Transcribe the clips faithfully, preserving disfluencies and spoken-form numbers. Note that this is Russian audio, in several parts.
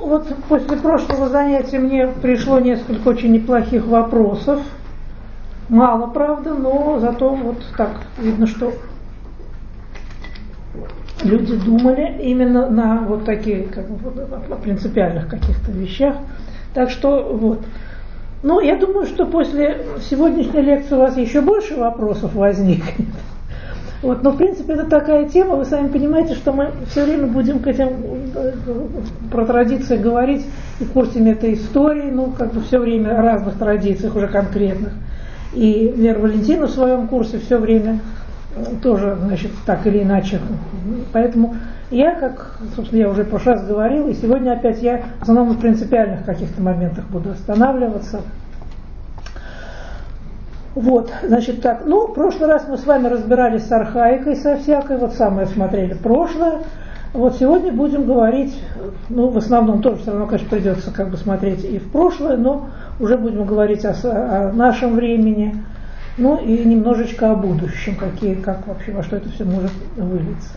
вот после прошлого занятия мне пришло несколько очень неплохих вопросов. Мало, правда, но зато вот так видно, что люди думали именно на вот такие, как бы, о принципиальных каких-то вещах. Так что вот. Ну, я думаю, что после сегодняшней лекции у вас еще больше вопросов возникнет. Вот, но в принципе это такая тема, вы сами понимаете, что мы все время будем к этим про традиции говорить и в курсе метаистории, ну как бы все время о разных традициях уже конкретных. И Вера Валентина в своем курсе все время тоже, значит, так или иначе. Поэтому я, как, собственно, я уже в прошлый раз говорила, и сегодня опять я в основном на принципиальных каких-то моментах буду останавливаться. Вот, значит так, ну, в прошлый раз мы с вами разбирались с архаикой, со всякой, вот самое смотрели прошлое. Вот сегодня будем говорить, ну, в основном тоже все равно, конечно, придется как бы смотреть и в прошлое, но уже будем говорить о, о нашем времени, ну, и немножечко о будущем, какие, как вообще, во что это все может вылиться.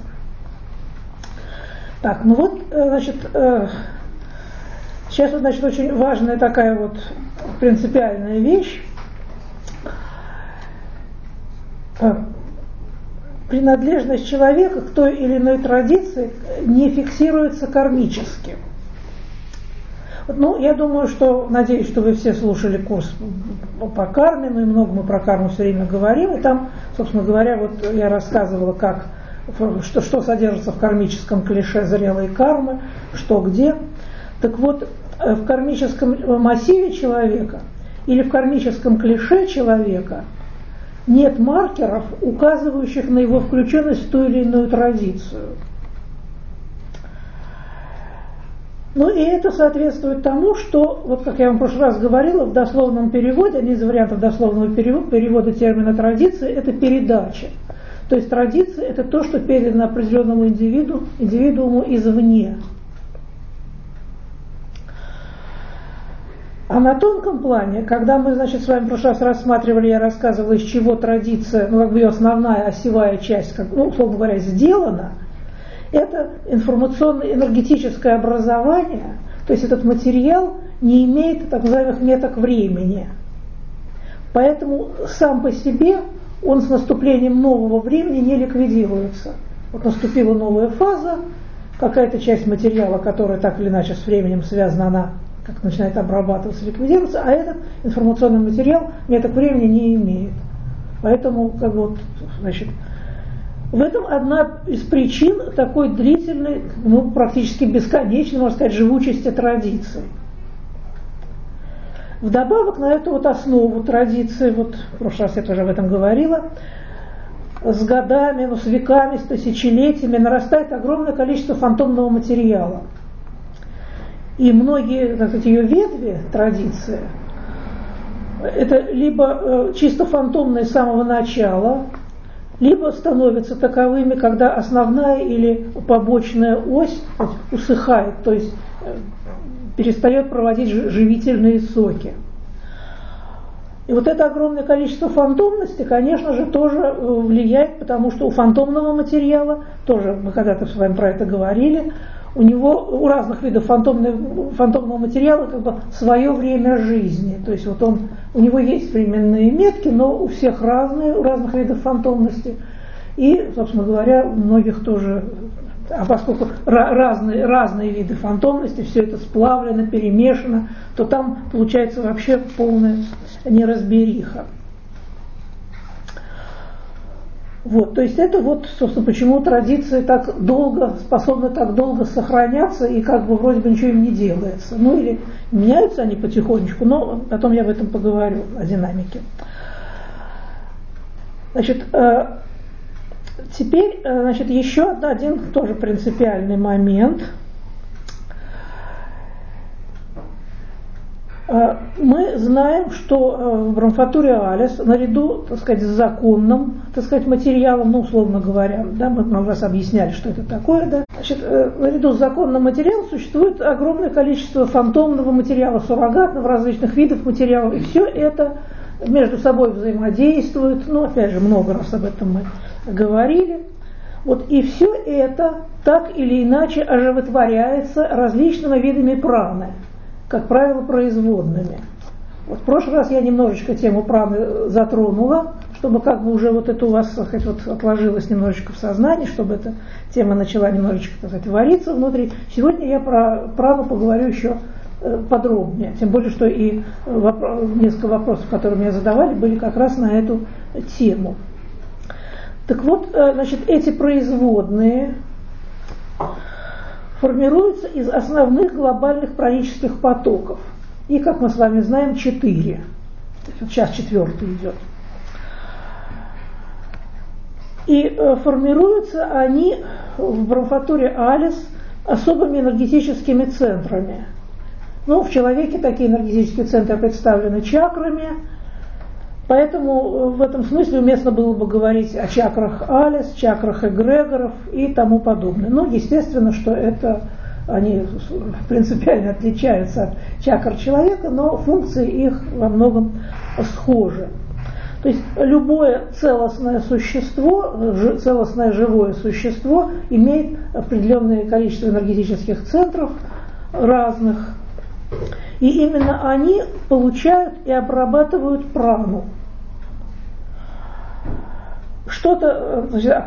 Так, ну вот, значит, сейчас вот, значит, очень важная такая вот принципиальная вещь. Принадлежность человека к той или иной традиции не фиксируется кармически. Ну, я думаю, что, надеюсь, что вы все слушали курс по карме, ну и много мы про карму все время говорим, и там, собственно говоря, вот я рассказывала, как, что, что содержится в кармическом клише зрелой кармы, что где. Так вот, в кармическом массиве человека или в кармическом клише человека нет маркеров, указывающих на его включенность в ту или иную традицию. Ну и это соответствует тому, что, вот как я вам в прошлый раз говорила, в дословном переводе, один из вариантов дословного перевода, перевода термина традиция, это передача. То есть традиция это то, что передано определенному индивиду, индивидууму извне. А на тонком плане, когда мы, значит, с вами в прошлый раз рассматривали, я рассказывала, из чего традиция, ну, как бы ее основная осевая часть, как, ну, условно говоря, сделана, это информационно-энергетическое образование, то есть этот материал не имеет так называемых меток времени. Поэтому сам по себе он с наступлением нового времени не ликвидируется. Вот наступила новая фаза, какая-то часть материала, которая так или иначе с временем связана, она как начинает обрабатываться, ликвидироваться, а этот информационный материал меток времени не имеет. Поэтому, как бы, вот, значит, в этом одна из причин такой длительной, ну, практически бесконечной, можно сказать, живучести традиции. Вдобавок на эту вот основу традиции, вот в прошлый раз я тоже об этом говорила, с годами, ну, с веками, с тысячелетиями нарастает огромное количество фантомного материала. И многие, так сказать, ее ветви традиции, это либо э, чисто фантомные с самого начала, либо становятся таковыми, когда основная или побочная ось усыхает, то есть э, перестает проводить живительные соки. И вот это огромное количество фантомности, конечно же, тоже влияет, потому что у фантомного материала, тоже мы когда-то с вами про это говорили, у него, у разных видов фантомного материала как бы свое время жизни. То есть вот он, у него есть временные метки, но у всех разные, у разных видов фантомности. И, собственно говоря, у многих тоже, а поскольку разные, разные виды фантомности, все это сплавлено, перемешано, то там получается вообще полная неразбериха. Вот, то есть это вот, собственно, почему традиции так долго, способны так долго сохраняться и как бы вроде бы ничего им не делается. Ну или меняются они потихонечку, но потом я об этом поговорю, о динамике. Значит, теперь, значит, еще один тоже принципиальный момент. Мы знаем, что в Брамфатуре Алис, наряду, так сказать, с законным, так сказать, материалом, ну, условно говоря, да, мы много раз объясняли, что это такое, да, значит, наряду с законным материалом существует огромное количество фантомного материала, суррогатного, различных видов материалов, и все это между собой взаимодействует, ну, опять же, много раз об этом мы говорили. Вот, и все это так или иначе оживотворяется различными видами праны, как правило, производными. Вот в прошлый раз я немножечко тему праны затронула, чтобы как бы уже вот это у вас, так сказать, вот отложилось немножечко в сознании, чтобы эта тема начала немножечко, так сказать, вариться внутри. Сегодня я про прану поговорю еще подробнее, тем более, что и вопрос, несколько вопросов, которые мне задавали, были как раз на эту тему. Так вот, значит, эти производные формируются из основных глобальных пранических потоков. И, как мы с вами знаем, четыре. Сейчас четвертый идет. И э, формируются они в бромфатуре Алис особыми энергетическими центрами. Ну, в человеке такие энергетические центры представлены чакрами, поэтому в этом смысле уместно было бы говорить о чакрах Алис, чакрах эгрегоров и тому подобное. Ну, естественно, что это они принципиально отличаются от чакр человека, но функции их во многом схожи. То есть любое целостное существо, целостное живое существо имеет определенное количество энергетических центров разных, и именно они получают и обрабатывают прану. Что-то,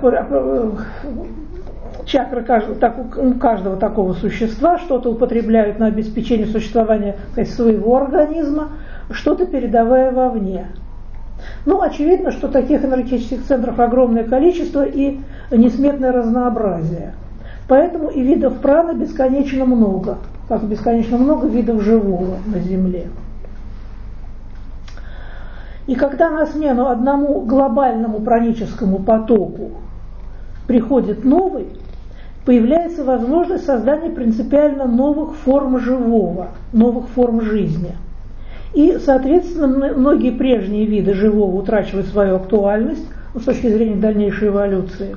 чакры каждого, каждого такого существа что-то употребляют на обеспечение существования, так сказать, своего организма, что-то передавая вовне. Ну, очевидно, что таких энергетических центров огромное количество и несметное разнообразие. Поэтому и видов праны бесконечно много, как бесконечно много видов живого на Земле. И когда на смену одному глобальному праническому потоку приходит новый, появляется возможность создания принципиально новых форм живого, новых форм жизни. И, соответственно, многие прежние виды живого утрачивают свою актуальность с точки зрения дальнейшей эволюции.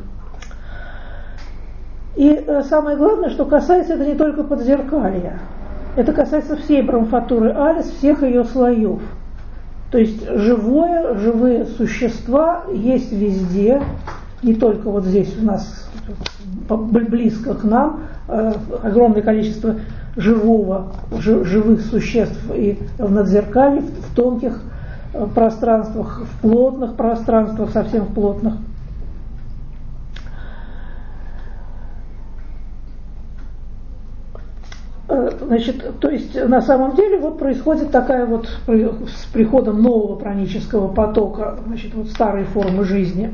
И самое главное, что касается это не только подзеркалья, это касается всей бромфатуры Алис, всех ее слоев. То есть живое, живые существа есть везде, не только вот здесь у нас близко к нам, огромное количество живого, живых существ и в надзеркале, в тонких пространствах, в плотных пространствах, совсем в плотных. Значит, то есть на самом деле вот происходит такая вот с приходом нового пранического потока, значит, вот старые формы жизни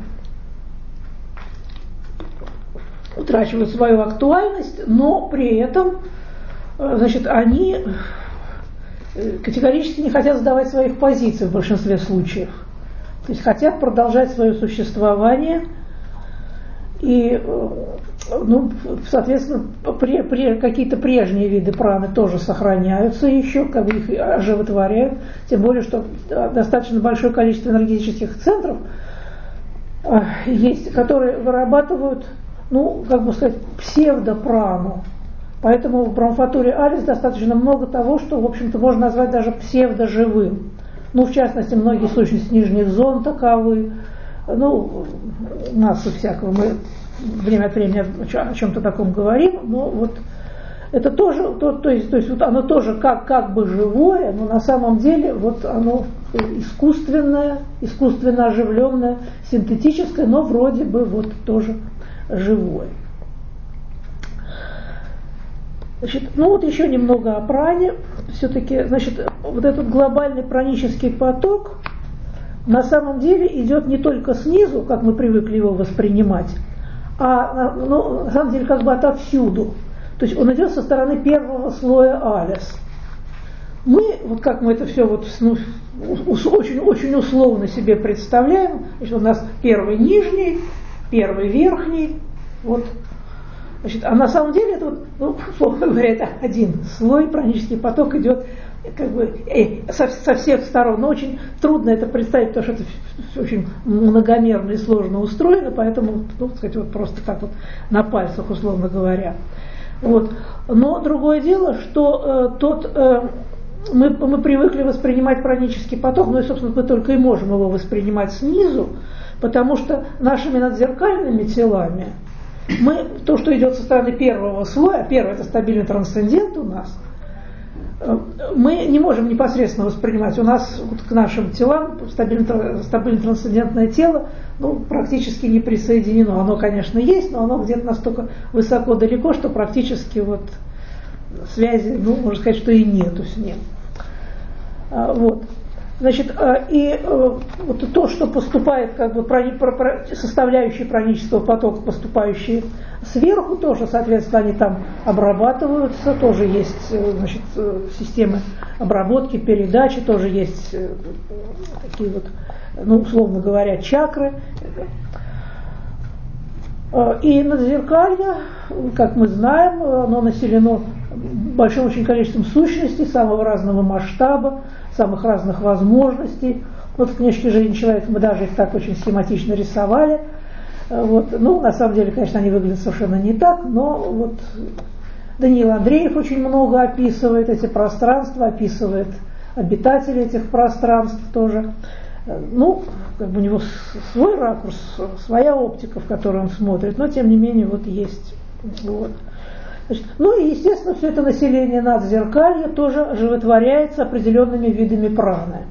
утрачивают свою актуальность, но при этом, значит, они категорически не хотят сдавать своих позиций в большинстве случаев. То есть хотят продолжать свое существование и, ну, соответственно, при, при, какие-то прежние виды праны тоже сохраняются еще, как бы их оживотворяют, тем более, что достаточно большое количество энергетических центров есть, которые вырабатывают, ну, как бы сказать, псевдопрану. Поэтому в бромфатуре Алис достаточно много того, что, в общем-то, можно назвать даже псевдоживым. Ну, в частности, многие сущности нижних зон таковы, ну, массу всякого. Мы время от времени о чем-то таком говорим, но вот это тоже, то, то есть, то есть вот оно тоже как, как бы живое, но на самом деле вот оно искусственное, искусственно оживленное, синтетическое, но вроде бы вот тоже живое. Значит, ну вот еще немного о пране. Все-таки, значит, вот этот глобальный пранический поток на самом деле идет не только снизу, как мы привыкли его воспринимать, а, ну, на самом деле как бы отовсюду. То есть он идет со стороны первого слоя Алис. Мы, вот как мы это все вот, ну, очень, очень условно себе представляем, значит, у нас первый нижний, первый верхний, вот. Значит, а на самом деле это, вот, ну, условно говоря, это один слой, пранический поток идет как бы э, со, со всех сторон. Но очень трудно это представить, потому что это очень многомерно и сложно устроено, поэтому, ну, так сказать, вот просто так вот на пальцах, условно говоря. Вот. Но другое дело, что э, тот, э, мы, мы привыкли воспринимать пранический поток, ну и, собственно, мы только и можем его воспринимать снизу, потому что нашими надзеркальными телами Мы, то, что идет со стороны первого слоя, первый это стабильный трансцендент у нас, мы не можем непосредственно воспринимать. У нас вот к нашим телам стабильно, стабильно трансцендентное тело ну, практически не присоединено. Оно, конечно, есть, но оно где-то настолько высоко далеко, что практически вот связи, ну, можно сказать, что и нету с ним. Вот. Значит, и вот то, что поступает, как бы составляющие пранического потока, поступающие сверху, тоже, соответственно, они там обрабатываются, тоже есть, значит, системы обработки, передачи, тоже есть такие вот, ну, условно говоря, чакры. И надзеркалье, как мы знаем, оно населено большим очень количеством сущностей самого разного масштаба, самых разных возможностей. Вот в книжке «Жизнь человека» мы даже их так очень схематично рисовали. Вот. Ну, на самом деле, конечно, они выглядят совершенно не так, но вот Даниил Андреев очень много описывает эти пространства, описывает обитателей этих пространств тоже. Ну, как бы у него свой ракурс, своя оптика, в которую он смотрит, но тем не менее вот есть. Вот. Значит, ну и, естественно, все это население надзеркалья тоже оживотворяется определенными видами праны.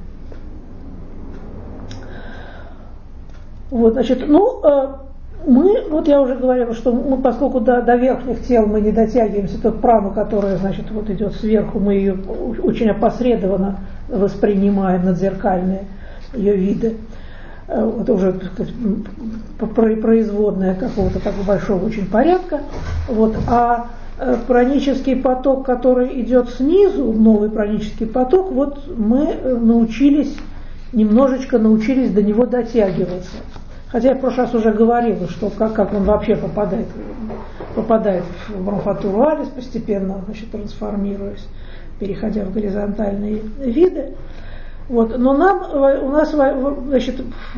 Вот, значит, ну, мы, вот я уже говорила, что мы, поскольку до, до верхних тел мы не дотягиваемся, то прану, которая, значит, вот идет сверху, мы ее очень опосредованно воспринимаем, надзеркальные ее виды. Это уже, так сказать, производная какого-то такого большого очень порядка. Вот. А пранический поток, который идет снизу, новый пранический поток, вот мы научились, немножечко научились до него дотягиваться. Хотя я в прошлый раз уже говорила, что как, как он вообще попадает, попадает в бронхотуру алис, постепенно, значит, трансформируясь, переходя в горизонтальные виды. Вот. Но нам, у нас, значит,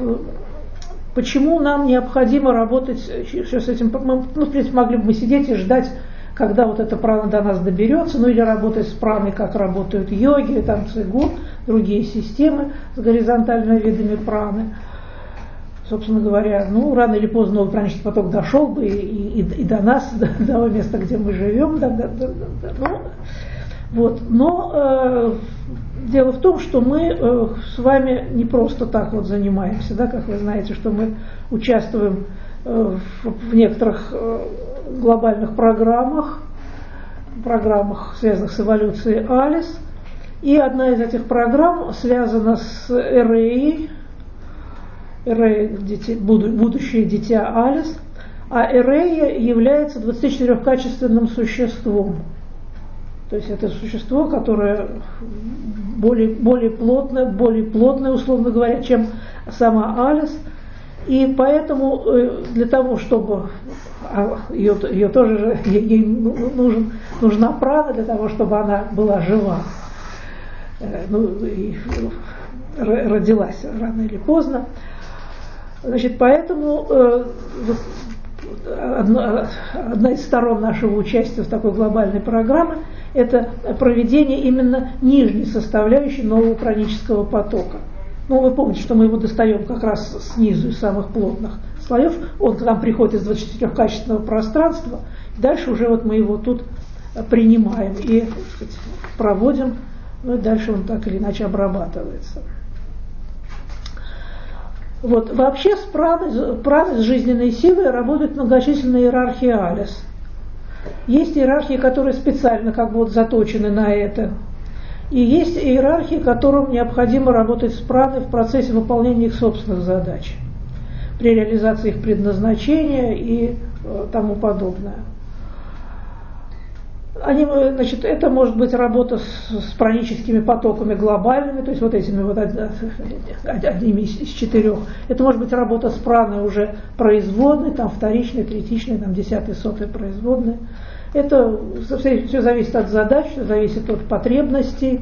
почему нам необходимо работать еще с этим, мы, ну, в принципе, могли бы мы сидеть и ждать, когда вот эта прана до нас доберется, ну или работать с праной, как работают йоги, там цигун, другие системы с горизонтальными видами праны. Собственно говоря, ну, рано или поздно новый пранический поток дошел бы и, и, и до нас, до, до того места, где мы живем. Да, да, да, да, ну, вот. Но э, дело в том, что мы э, с вами не просто так вот занимаемся, да, как вы знаете, что мы участвуем э, в, в некоторых э, глобальных программах, программах, связанных с эволюцией Алис. И одна из этих программ связана с Эреей, Эрея, будущее дитя Алис, а Эрея является двадцатичетырёхкачественным существом. То есть это существо, которое более, более плотное, более плотное, условно говоря, чем сама Алис. И поэтому для того, чтобы ее, ее тоже ей нужен, нужна прана для того, чтобы она была жива, ну, и родилась рано или поздно. Значит, поэтому э, одна, одна из сторон нашего участия в такой глобальной программе – это проведение именно нижней составляющей нового пранического потока. Ну, вы помните, что мы его достаем как раз снизу, из самых плотных слоев. Он к нам приходит из двадцатичетырёхкачественного пространства. Дальше уже вот мы его тут принимаем и, так сказать, проводим. Ну и дальше он так или иначе обрабатывается. Вот. Вообще с праной, праной, с жизненной силой работают многочисленные иерархии Алис. Есть иерархии, которые специально как бы вот заточены на это. И есть иерархии, которым необходимо работать с праной в процессе выполнения их собственных задач, при реализации их предназначения и э, тому подобное. Они, значит, это может быть работа с, с праническими потоками глобальными, то есть вот этими вот одними из, из четырех. Это может быть работа с праной уже производной, там вторичной, третичной, там десятой, сотой производной. Это все, все зависит от задач, все зависит от потребностей.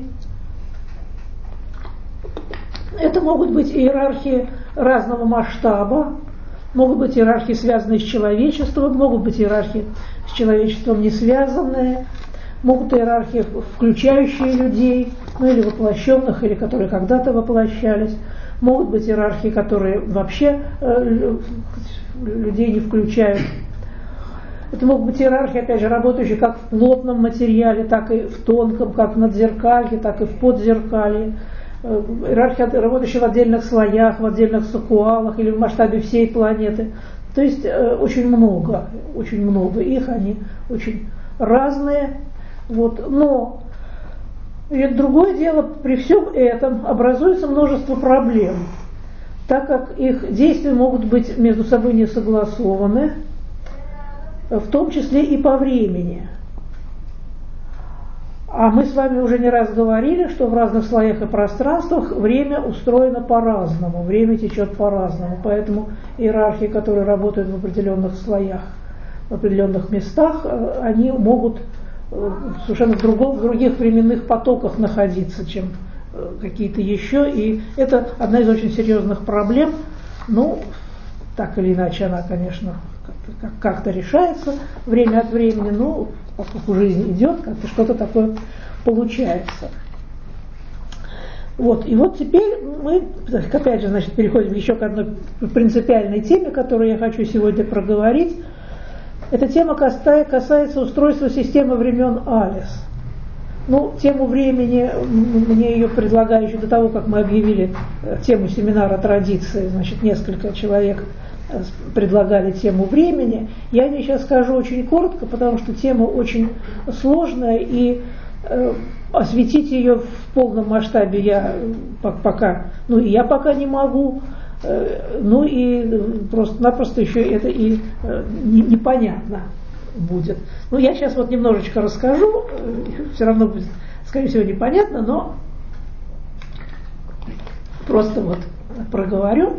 Это могут быть иерархии разного масштаба, могут быть иерархии, связанные с человечеством, могут быть иерархии с человечеством не связанные, могут иерархии, включающие людей, ну или воплощенных, или которые когда-то воплощались, могут быть иерархии, которые вообще э, людей не включают. Это могут быть иерархии, опять же, работающие как в плотном материале, так и в тонком, как в надзеркалье, так и в подзеркалье. Иерархия, работающая в отдельных слоях, в отдельных сакуалах или в масштабе всей планеты. То есть очень много, очень много их, они очень разные. Вот. Но и другое дело, при всем этом образуется множество проблем, так как их действия могут быть между собой не согласованы, в том числе и по времени. А мы с вами уже не раз говорили, что в разных слоях и пространствах время устроено по-разному, время течет по-разному. Поэтому иерархии, которые работают в определенных слоях, в определенных местах, они могут совершенно в, другом, в других временных потоках находиться, чем какие-то еще. И это одна из очень серьезных проблем. Ну, так или иначе она, конечно, как-то, как-то решается время от времени, но поскольку жизнь идет, как-то что-то такое получается. Вот. И вот теперь мы, опять же, значит, переходим еще к одной принципиальной теме, которую я хочу сегодня проговорить. Эта тема касается устройства системы времен Алис. Ну, тему времени, мне ее предлагали еще до того, как мы объявили тему семинара традиции, значит, несколько человек предлагали тему времени. Я не сейчас скажу очень коротко, потому что тема очень сложная, и э, осветить ее в полном масштабе я пока, ну и я пока не могу, э, ну и просто-напросто еще это и э, непонятно будет. Ну, я сейчас вот немножечко расскажу, э, все равно будет, скорее всего, непонятно, но просто вот проговорю.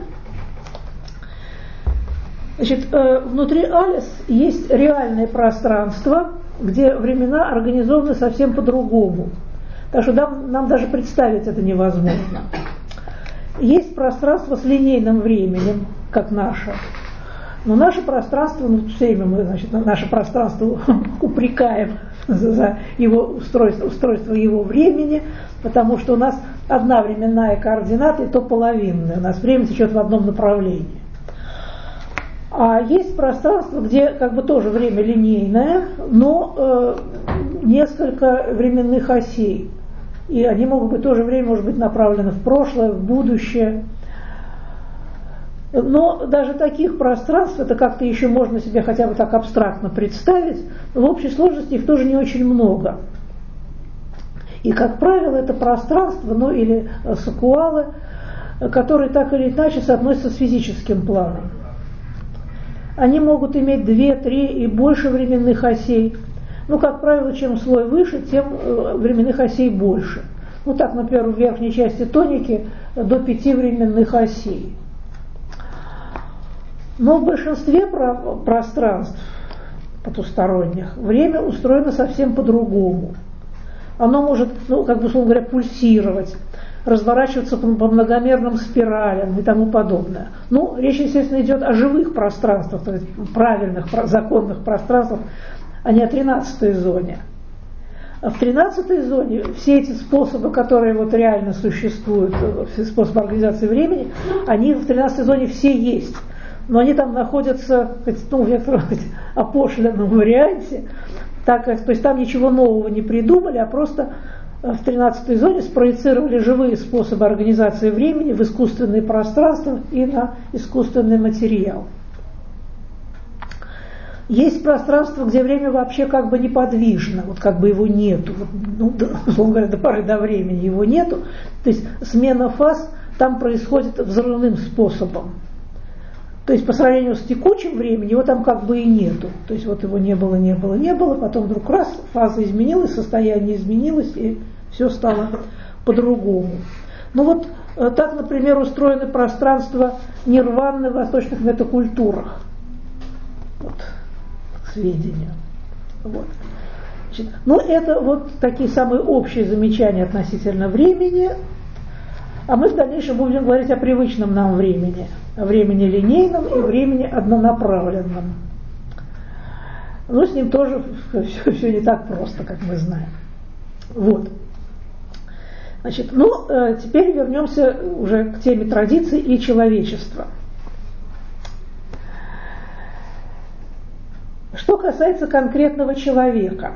Значит, внутри Алис есть реальное пространство, где времена организованы совсем по-другому. Так что нам, нам даже представить это невозможно. Есть пространство с линейным временем, как наше. Но наше пространство, ну, все время мы, значит, наше пространство упрекаем за его устройство, устройство его времени, потому что у нас одна временная координата, и то половинная. У нас время течет в одном направлении. А есть пространство, где как бы тоже время линейное, но э, несколько временных осей. И они могут быть, тоже время может быть направлено в прошлое, в будущее. Но даже таких пространств, это как-то еще можно себе хотя бы так абстрактно представить, но в общей сложности их тоже не очень много. И, как правило, это пространство, ну или сакуалы, которые так или иначе соотносятся с физическим планом. Они могут иметь две, три и больше временных осей. Ну, как правило, чем слой выше, тем временных осей больше. Ну, так, например, в верхней части тоники до пяти временных осей. Но в большинстве про- пространств потусторонних время устроено совсем по-другому. Оно может, ну, как бы, условно говоря, пульсировать, разворачиваться по, по многомерным спиралям и тому подобное. Ну, речь, естественно, идет о живых пространствах, то есть правильных, законных пространствах, а не о тринадцатой зоне. А в тринадцатой зоне все эти способы, которые вот реально существуют, все способы организации времени, они в тринадцатой зоне все есть. Но они там находятся, ну, в некотором опошленном варианте, так как, то есть там ничего нового не придумали, а просто в тринадцатой зоне спроецировали живые способы организации времени в искусственные пространства и на искусственный материал. Есть пространство, где время вообще как бы неподвижно, вот как бы его нету, вот, ну, условно говоря, до поры до времени его нету, то есть смена фаз там происходит взрывным способом. То есть по сравнению с текучим временем его там как бы и нету. То есть вот его не было, не было, не было, потом вдруг раз, фаза изменилась, состояние изменилось, и все стало по-другому. Ну вот так, например, устроены пространства нирваны в восточных метакультурах. Вот, к сведению. Вот. Значит, ну это вот такие самые общие замечания относительно времени. А мы в дальнейшем будем говорить о привычном нам времени, о времени линейном и времени однонаправленном. Но с ним тоже все, все не так просто, как мы знаем. Вот. Значит, ну, теперь вернемся уже к теме традиций и человечества. Что касается конкретного человека,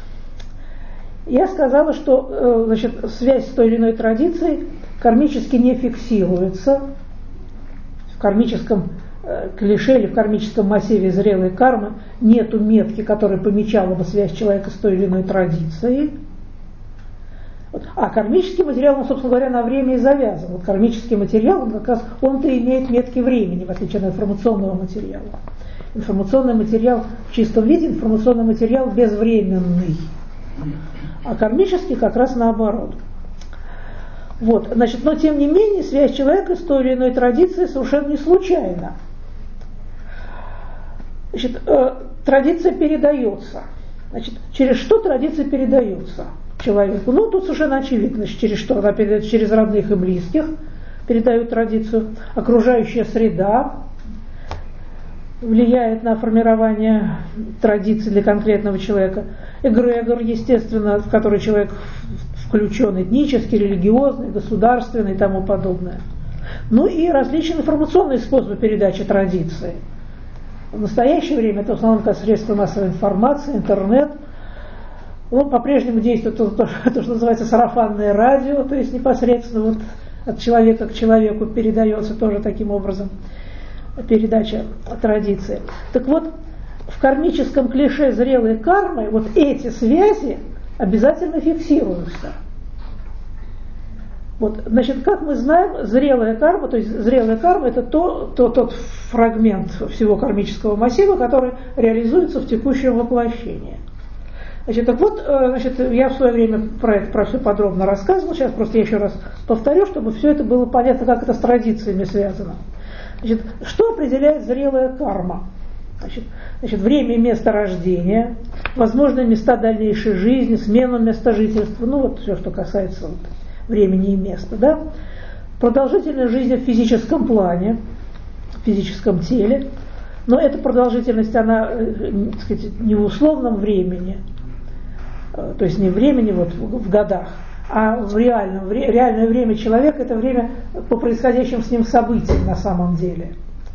я сказала, что значит, связь с той или иной традицией кармически не фиксируется. В кармическом клише или в кармическом массиве зрелой кармы нету метки, которая помечала бы связь человека с той или иной традицией. А кармический материал, он, собственно говоря, на время и завязан. Вот кармический материал, он как раз, он-то имеет метки времени, в отличие от информационного материала. Информационный материал в чистом виде, информационный материал безвременный. А кармический как раз наоборот. Вот, значит, но тем не менее связь человека с той или иной традицией совершенно не случайна. Значит, э, традиция передается. Значит, через что традиция передается человеку? Ну, тут совершенно очевидно, значит, через что она передается, через родных и близких передают традицию. Окружающая среда влияет на формирование традиций для конкретного человека. Эгрегор, естественно, в который человек включен, этнический, религиозный, государственный и тому подобное. Ну и различные информационные способы передачи традиции. В настоящее время это в основном как средства массовой информации, интернет. Ну, по-прежнему действует то, то, то, что называется сарафанное радио, то есть непосредственно вот от человека к человеку передается тоже таким образом передача традиции. Так вот, в кармическом клише зрелой кармы вот эти связи обязательно фиксируются. Вот, значит, как мы знаем, зрелая карма, то есть зрелая карма это то, то, тот фрагмент всего кармического массива, который реализуется в текущем воплощении. Значит, так вот, значит, я в свое время про это про все подробно рассказывал, сейчас просто я еще раз повторю, чтобы все это было понятно, как это с традициями связано. Значит, что определяет зрелая карма? Значит, значит, время и место рождения, возможные места дальнейшей жизни, смену места жительства, ну вот все, что касается вот времени и места, да? Продолжительность жизни в физическом плане, в физическом теле, но эта продолжительность, она, так сказать, не в условном времени, то есть не времени вот в годах, а в реальном, в реальное время человека, это время по происходящим с ним событиям на самом деле.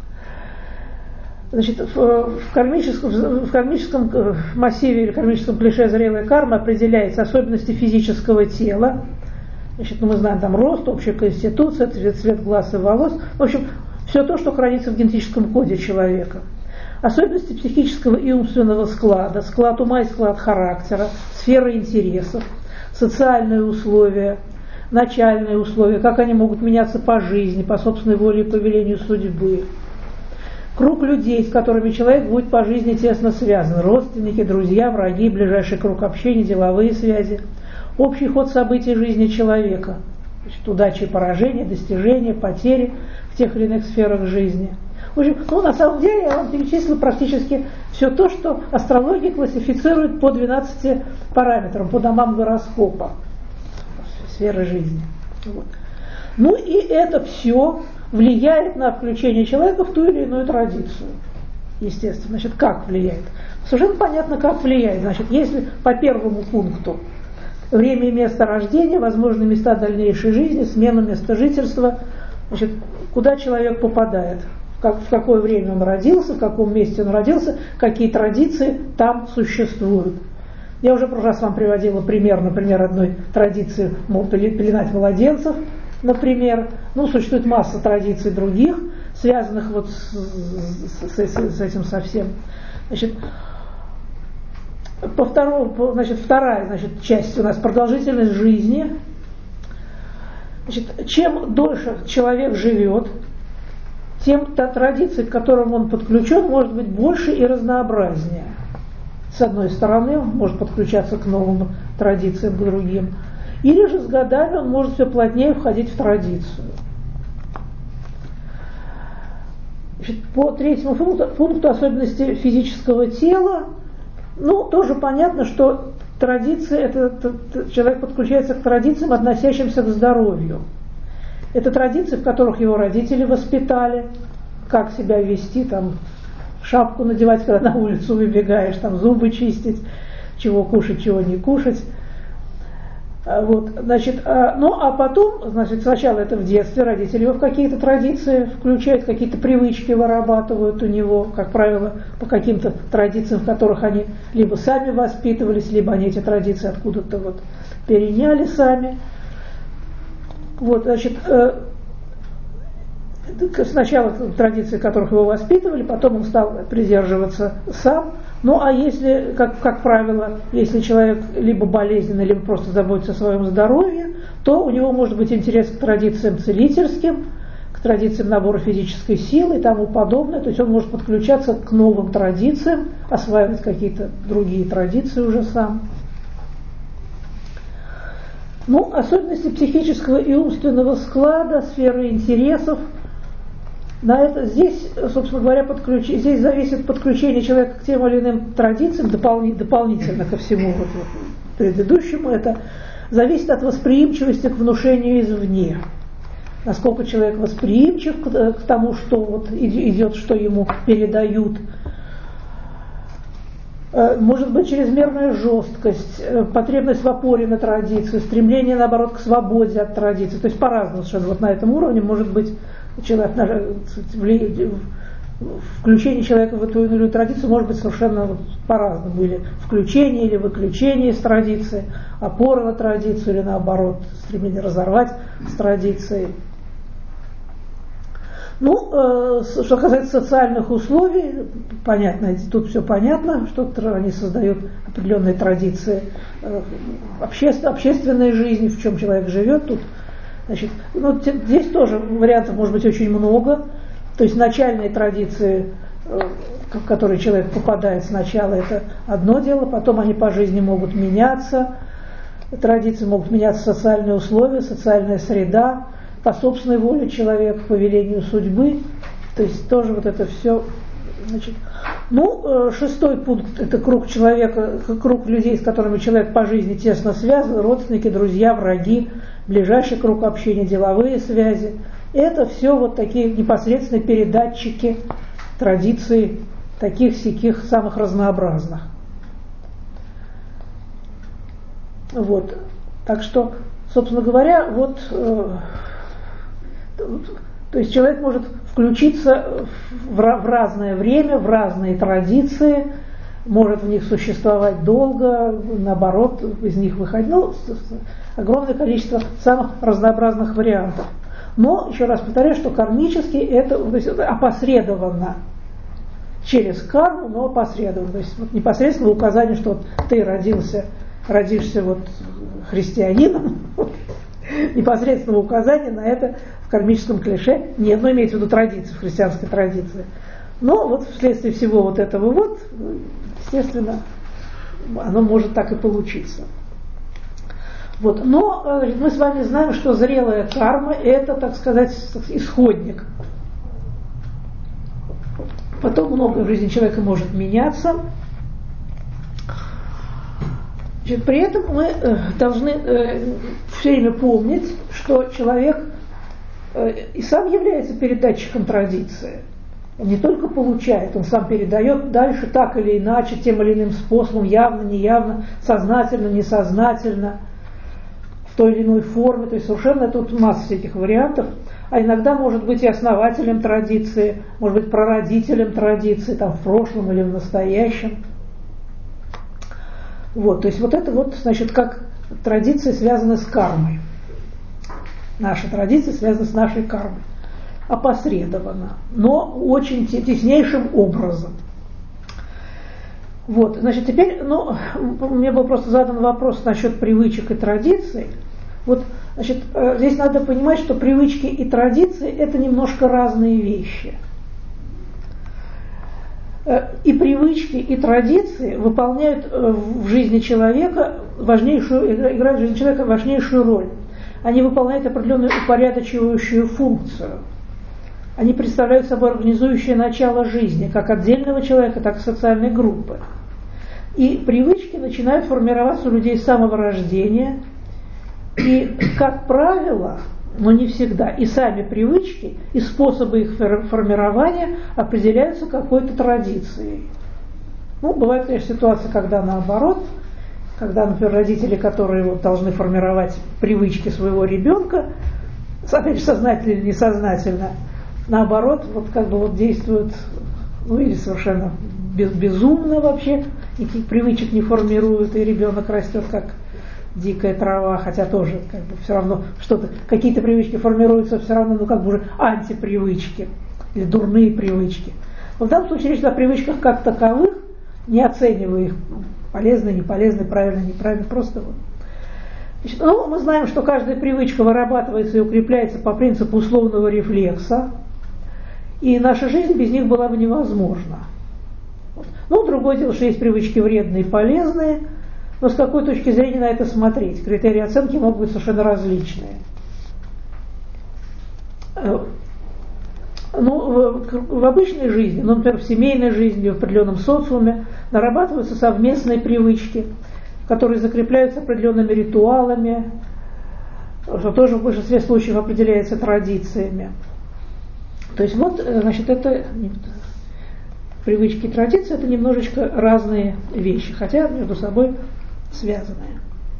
Значит, в, в, кармическом, в кармическом массиве или кармическом клише зрелой кармы определяются особенности физического тела. Значит, ну, мы знаем там рост, общая конституция, цвет, цвет глаз и волос. В общем, все то, что хранится в генетическом коде человека. Особенности психического и умственного склада, склад ума и склад характера, сфера интересов, социальные условия, начальные условия, как они могут меняться по жизни, по собственной воле и по велению судьбы. Круг людей, с которыми человек будет по жизни тесно связан, родственники, друзья, враги, ближайший круг общения, деловые связи, общий ход событий жизни человека, значит, удачи и поражения, достижения, потери в тех или иных сферах жизни. В общем, ну, на самом деле я вам перечислила практически все то, что астрология классифицирует по двенадцати параметрам, по домам гороскопа сферы жизни. Вот. Ну и это все влияет на включение человека в ту или иную традицию. Естественно. Значит, как влияет? Совершенно понятно, как влияет. Значит, если по первому пункту время и место рождения, возможные места дальнейшей жизни, смена места жительства, значит, куда человек попадает, как, в какое время он родился, в каком месте он родился, какие традиции там существуют. Я уже в прошлый раз вам приводила пример, например, одной традиции пеленать младенцев, например. Ну, существует масса традиций других, связанных вот с, с, с, с этим совсем. Значит, по второму, значит, вторая значит, часть у нас продолжительность жизни. Значит, чем дольше человек живет, тем та традиция, к которым он подключен, может быть больше и разнообразнее. С одной стороны, он может подключаться к новым традициям, к другим. Или же с годами он может все плотнее входить в традицию. Значит, по третьему пункту, пункту особенности физического тела, ну, тоже понятно, что традиции, это, это, человек подключается к традициям, относящимся к здоровью. Это традиции, в которых его родители воспитали, как себя вести, там, шапку надевать, когда на улицу выбегаешь, там, зубы чистить, чего кушать, чего не кушать. Вот, значит, ну а потом, значит, сначала это в детстве, родители его в какие-то традиции включают, какие-то привычки вырабатывают у него, как правило, по каким-то традициям, в которых они либо сами воспитывались, либо они эти традиции откуда-то вот переняли сами. Вот, значит, сначала традиции, которых его воспитывали, потом он стал придерживаться сам. Ну, а если, как, как правило, если человек либо болезненный, либо просто заботится о своем здоровье, то у него может быть интерес к традициям целительским, к традициям набора физической силы и тому подобное. То есть он может подключаться к новым традициям, осваивать какие-то другие традиции уже сам. Ну, особенности психического и умственного склада, сферы интересов. На это, здесь, собственно говоря, подключ... здесь зависит подключение человека к тем или иным традициям, допол... дополнительно ко всему вот, предыдущему, это зависит от восприимчивости к внушению извне. Насколько человек восприимчив к, к тому, что вот идет, что ему передают. Может быть чрезмерная жесткость, потребность в опоре на традицию, стремление, наоборот, к свободе от традиции. То есть по-разному совершенно. Вот на этом уровне может быть человек, включение человека в эту или иную традицию может быть совершенно вот по-разному. Или включение, или выключение из традиции, опора на традицию, или наоборот, стремление разорвать с традицией. Ну, что касается социальных условий, понятно, тут все понятно, что они создают определенные традиции обществен, общественной жизни, в чем человек живет. Тут, значит, ну, здесь тоже вариантов может быть очень много. То есть начальные традиции, в которые человек попадает сначала, это одно дело, потом они по жизни могут меняться, традиции могут меняться, социальные условия, социальная среда, по собственной воле человека, по велению судьбы. То есть тоже вот это все. Значит, ну, шестой пункт – это круг человека, круг людей, с которыми человек по жизни тесно связан, родственники, друзья, враги, ближайший круг общения, деловые связи. Это все вот такие непосредственные передатчики традиций, таких-сяких самых разнообразных. Вот. Так что, собственно говоря, вот... То есть человек может включиться в разное время, в разные традиции, может в них существовать долго, наоборот, из них выходить. Ну, огромное количество самых разнообразных вариантов. Но, еще раз повторяю, что кармически это, то есть, опосредованно, через карму, но опосредованно. То есть вот непосредственно указание, что вот ты родился, родишься вот христианином, непосредственного указания на это в кармическом клише нет, но имеется в виду традиции, в христианской традиции. Но вот вследствие всего вот этого вот, естественно, оно может так и получиться. Вот. Но мы с вами знаем, что зрелая карма – это, так сказать, исходник. Потом многое в жизни человека может меняться. Значит, при этом мы э, должны э, все время помнить, что человек э, и сам является передатчиком традиции. Он не только получает, он сам передает дальше так или иначе, тем или иным способом, явно, неявно, сознательно, несознательно, в той или иной форме. То есть совершенно тут масса всяких вариантов. А иногда может быть и основателем традиции, может быть прародителем традиции, там, в прошлом или в настоящем. Вот, то есть вот это вот, значит, как традиции связаны с кармой. Наши традиции связаны с нашей кармой. Опосредованно, но очень теснейшим образом. Вот, значит, теперь, ну, мне был просто задан вопрос насчет привычек и традиций. Вот, значит, здесь надо понимать, что привычки и традиции – это немножко разные вещи. И привычки, и традиции выполняют в жизни человека важнейшую, играют в жизни человека важнейшую роль. Они выполняют определенную упорядочивающую функцию. Они представляют собой организующее начало жизни, как отдельного человека, так и социальной группы. И привычки начинают формироваться у людей с самого рождения. И, как правило, но не всегда, и сами привычки, и способы их формирования определяются какой-то традицией. Ну, бывает, конечно, ситуация, когда наоборот, когда, например, родители, которые вот должны формировать привычки своего ребенка, опять же, сознательно или несознательно, наоборот, вот как бы вот действуют, ну или совершенно без, безумно вообще, никаких привычек не формируют, и ребенок растет как дикая трава, хотя тоже как бы все равно что-то, какие-то привычки формируются все равно, ну как бы уже антипривычки или дурные привычки. Но в данном случае речь идет о привычках как таковых, не оценивая их полезные, неполезные, правильные, неправильные, просто вот. Значит, ну, мы знаем, что каждая привычка вырабатывается и укрепляется по принципу условного рефлекса, и наша жизнь без них была бы невозможна. Ну, другое дело, что есть привычки вредные и полезные, но с какой точки зрения на это смотреть? Критерии оценки могут быть совершенно различные. Ну, в, в обычной жизни, ну, например, в семейной жизни, в определенном социуме нарабатываются совместные привычки, которые закрепляются определенными ритуалами, что тоже в большинстве случаев определяется традициями. То есть вот, значит, это привычки и традиции, это немножечко разные вещи, хотя между собой связанные.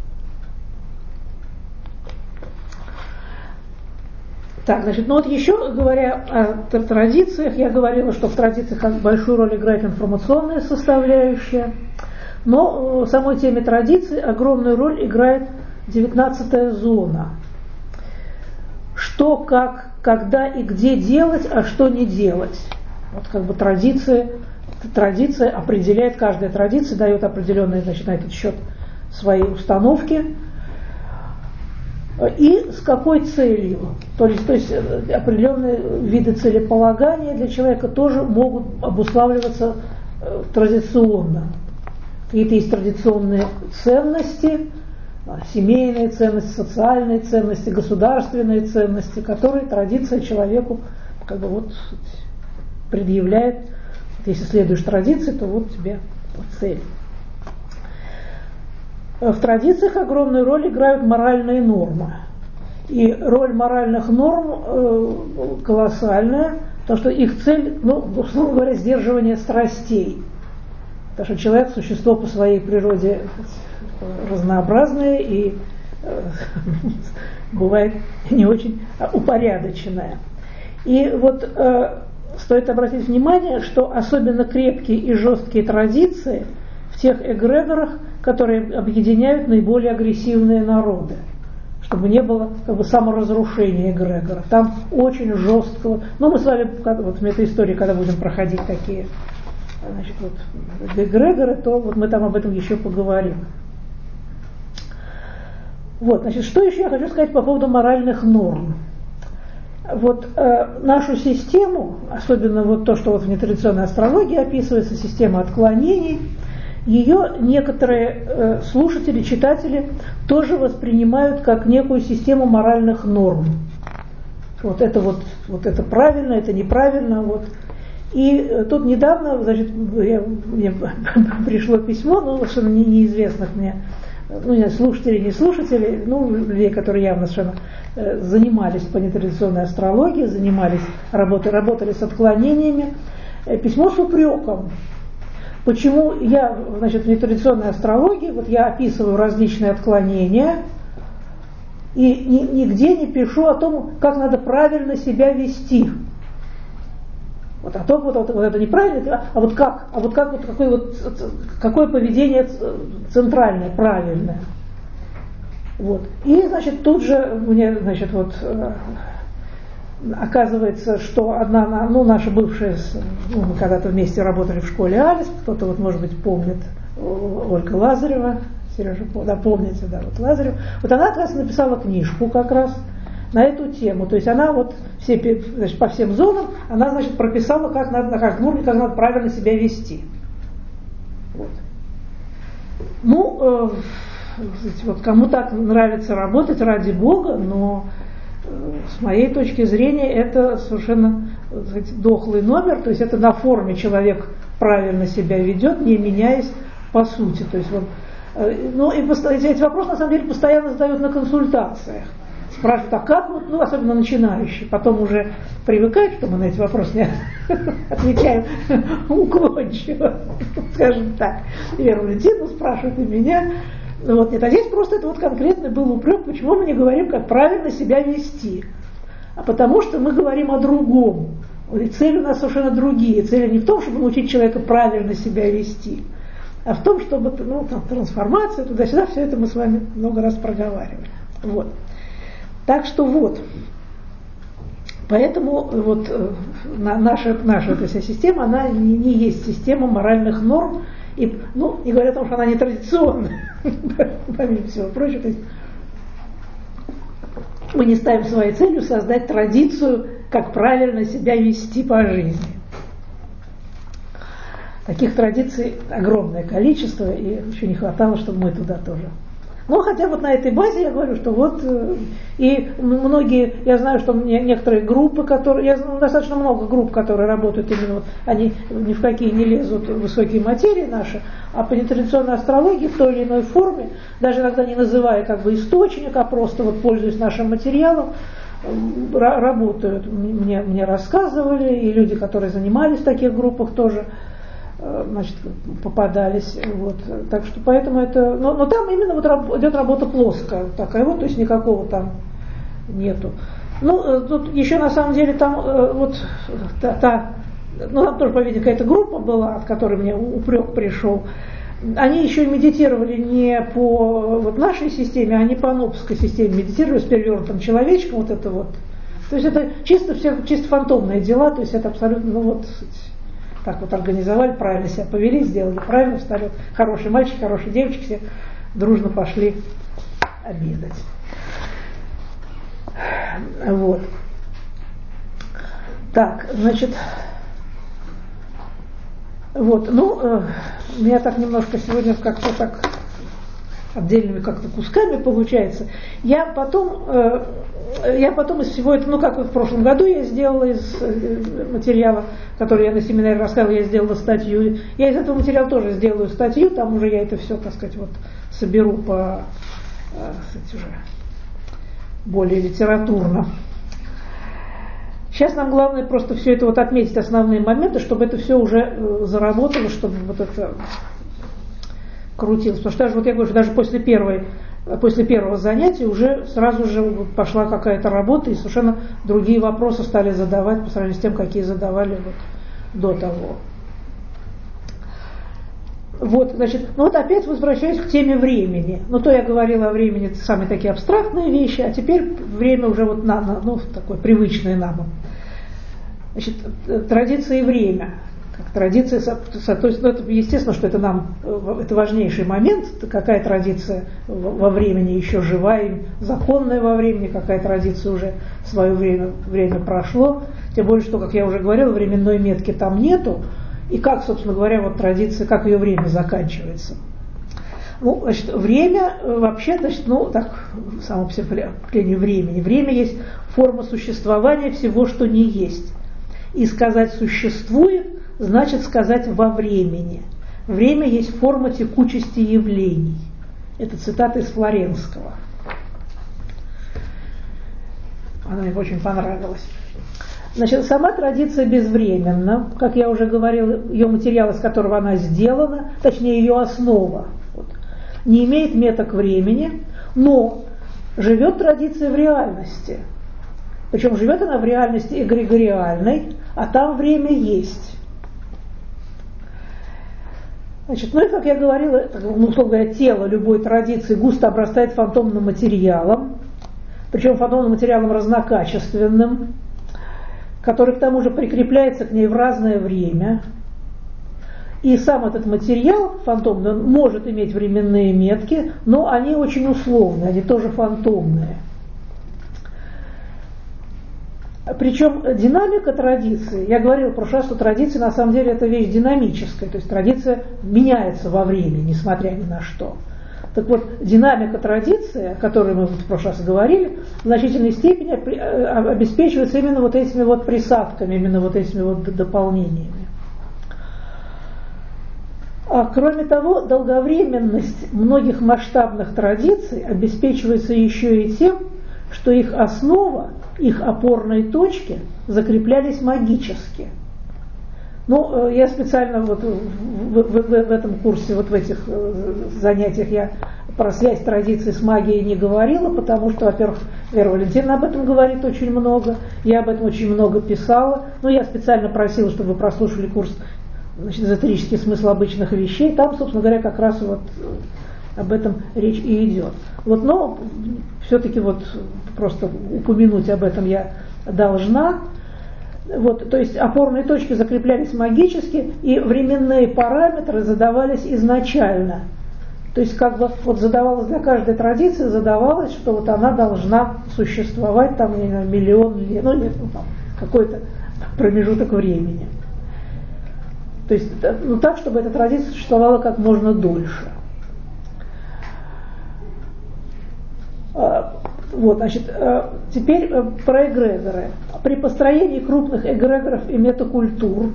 Так, значит, ну вот еще говоря о традициях, я говорила, что в традициях большую роль играет информационная составляющая, но в самой теме традиций огромную роль играет девятнадцатая зона. Что, как, когда и где делать, а что не делать. Вот как бы традиция, традиция определяет, каждая традиция дает определенные, значит, на этот счет свои установки. И с какой целью? То есть, то есть определенные виды целеполагания для человека тоже могут обуславливаться традиционно. Какие-то есть традиционные ценности, семейные ценности, социальные ценности, государственные ценности, которые традиция человеку как бы вот предъявляет. Если следуешь традиции, то вот тебе цель. В традициях огромную роль играют моральные нормы. И роль моральных норм э, колоссальная, потому что их цель, ну, условно говоря, сдерживание страстей. Потому что человек – существо по своей природе разнообразное и э, бывает не очень упорядоченное. И вот э, стоит обратить внимание, что особенно крепкие и жесткие традиции в тех эгрегорах, которые объединяют наиболее агрессивные народы, чтобы не было как бы саморазрушения эгрегора. Там очень жестко. Ну, мы с вами вот в метаистории, когда будем проходить такие, значит, вот, эгрегоры, то вот мы там об этом еще поговорим. Вот, значит, что еще я хочу сказать по поводу моральных норм. Вот э, нашу систему, особенно вот то, что вот в нетрадиционной астрологии описывается, система отклонений, ее некоторые э, слушатели, читатели тоже воспринимают как некую систему моральных норм. Вот это вот, вот это правильно, это неправильно. Вот. И э, тут недавно, значит, я, мне пришло письмо, ну, совершенно не, неизвестных мне, ну, не слушателей, не слушателей, ну, людей, которые явно совершенно э, занимались по нетрадиционной астрологии, занимались, работали, работали с отклонениями, э, письмо с упреком. Почему я, значит, в нетрадиционной астрологии, вот я описываю различные отклонения и ни, нигде не пишу о том, как надо правильно себя вести. Вот, а то вот, вот, вот это неправильно, а вот как, а вот как вот какое вот какое поведение центральное, правильное. Вот. И, значит, тут же мне, значит, вот оказывается, что одна, ну, наша бывшая, ну, мы когда-то вместе работали в школе Алис, кто-то вот, может быть, помнит Ольга Лазарева, Сережа, да, помните, да, вот Лазарева. Вот она как раз написала книжку как раз на эту тему. То есть она вот все, значит, по всем зонам, она, значит, прописала, как надо на каждом уровне, как надо правильно себя вести. Вот. Ну, э, вот кому так нравится работать, ради Бога, но с моей точки зрения это совершенно, так сказать, дохлый номер, то есть это на форме человек правильно себя ведет, не меняясь по сути. То есть вот, ну и эти вопросы на самом деле постоянно задают на консультациях. Спрашивают, а как, вот, ну, особенно начинающие, потом уже привыкают, что мы на эти вопросы не отвечаем уклончиво, скажем так. Веру Валентину спрашивают и меня. Ну, вот, нет, а здесь просто это вот конкретный был упрек, почему мы не говорим, как правильно себя вести. А потому что мы говорим о другом. И цели у нас совершенно другие. Цель не в том, чтобы научить человека правильно себя вести, а в том, чтобы, ну, там, трансформация, туда-сюда, все это мы с вами много раз проговаривали. Вот. Так что вот. Поэтому вот наша, наша эта вся система, она не, не есть система моральных норм, и, ну, не говоря о том, что она не традиционная, помимо всего прочего. То есть мы не ставим своей целью создать традицию, как правильно себя вести по жизни. Таких традиций огромное количество, и еще не хватало, чтобы мы туда тоже. Ну, хотя вот на этой базе я говорю, что вот, и многие, я знаю, что некоторые группы, которые, я знаю достаточно много групп, которые работают именно вот, они ни в какие не лезут в высокие материи наши, а по нетрадиционной астрологии в той или иной форме, даже иногда не называя как бы источник, а просто вот пользуясь нашим материалом, работают. Мне, мне рассказывали, и люди, которые занимались в таких группах тоже, значит, попадались, вот, так что поэтому это, но, но там именно вот раб, идет работа плоская, такая вот, то есть никакого там нету. Ну, тут еще на самом деле там вот та, та ну там тоже, по-видимому, какая-то группа была, от которой мне упрек пришел, они еще и медитировали не по вот нашей системе, а не по анубской системе, медитировали с перевернутым человечком, вот это вот, то есть это чисто все, чисто фантомные дела, то есть это абсолютно, ну вот, так вот организовали, правильно себя повели, сделали правильно, встали хорошие мальчики, хорошие девочки, все дружно пошли обедать. Вот. Так, значит, вот, ну, э, у меня так немножко сегодня как-то так отдельными как-то кусками получается. Я потом, э, я потом из всего этого, ну как в прошлом году я сделала из материала, который я на семинаре рассказывала, я сделала статью. Я из этого материала тоже сделаю статью, там уже я это все, так сказать, вот соберу по, э, кстати, уже более литературно. Сейчас нам главное просто все это вот отметить, основные моменты, чтобы это все уже э, заработало, чтобы вот это крутилось. Потому что даже, вот я говорю, что даже после, первой, после первого занятия уже сразу же пошла какая-то работа, и совершенно другие вопросы стали задавать по сравнению с тем, какие задавали вот до того. Вот, значит, ну вот опять возвращаюсь к теме времени. Ну, то я говорила о времени, это самые такие абстрактные вещи, а теперь время уже вот на, на, ну, такое привычное нам. Значит, традиция и время. Как традиция, то есть, ну, это естественно, что это нам, это важнейший момент, какая традиция во времени еще жива и законная во времени, какая традиция уже свое время, время прошло, тем более, что, как я уже говорила, временной метки там нету, и как, собственно говоря, вот традиция, как ее время заканчивается. Ну, значит, время вообще, значит, ну, так, само по себе определение времени. Время есть форма существования всего, что не есть. И сказать «существует» значит сказать «во времени». Время есть форма текучести явлений. Это цитата из Флоренского. Она мне очень понравилась. Значит, сама традиция безвременна, как я уже говорила, ее материал, из которого она сделана, точнее ее основа, вот, не имеет меток времени, но живет традиция в реальности. Причем живет она в реальности эгрегориальной, а там время есть. Значит, ну и, как я говорила, ну, условно говоря, тело любой традиции густо обрастает фантомным материалом, причем фантомным материалом разнокачественным, который к тому же прикрепляется к ней в разное время. И сам этот материал фантомный, он может иметь временные метки, но они очень условные, они тоже фантомные. Причем динамика традиции, я говорила в прошлый раз, что традиция на самом деле это вещь динамическая, то есть традиция меняется во времени, несмотря ни на что. Так вот, динамика традиции, о которой мы в прошлый раз говорили, в значительной степени обеспечивается именно вот этими вот присадками, именно вот этими вот дополнениями. А кроме того, долговременность многих масштабных традиций обеспечивается еще и тем, что их основа, их опорные точки закреплялись магически. Ну, я специально вот в, в, в этом курсе, вот в этих занятиях я про связь традиции с магией не говорила, потому что, во-первых, Вера Валентиновна об этом говорит очень много, я об этом очень много писала, но я специально просила, чтобы вы прослушали курс, значит, «Эзотерический смысл обычных вещей», там, собственно говоря, как раз вот об этом речь и идет. Вот, но все-таки вот просто упомянуть об этом я должна. Вот, то есть опорные точки закреплялись магически, и временные параметры задавались изначально. То есть как бы вот задавалось для каждой традиции, задавалось, что вот она должна существовать там, не знаю, миллион лет, ну нет, ну там какой-то промежуток времени. То есть ну, так, чтобы эта традиция существовала как можно дольше. Вот, значит, теперь про эгрегоры. При построении крупных эгрегоров и метакультур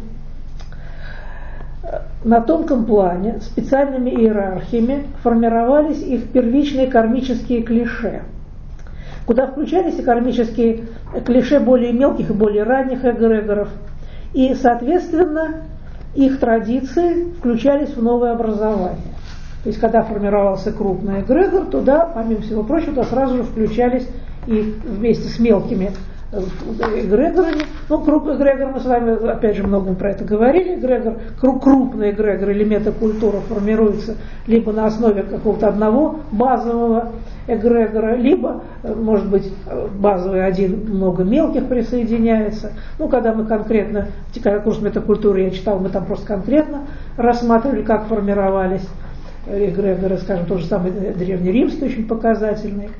на тонком плане специальными иерархиями формировались их первичные кармические клише, куда включались и кармические клише более мелких и более ранних эгрегоров, и, соответственно, их традиции включались в новое образование. То есть, когда формировался крупный эгрегор, туда, помимо всего прочего, туда сразу же включались и вместе с мелкими эгрегорами. Ну, крупный эгрегор, мы с вами, опять же, много про это говорили, эгрегор, крупный эгрегор или метакультура формируется либо на основе какого-то одного базового эгрегора, либо, может быть, базовый один, много мелких присоединяется. Ну, когда мы конкретно, когда курс метакультуры я читал, мы там просто конкретно рассматривали, как формировались эгрегоры, скажем, тот же самый древнеримский, очень показательный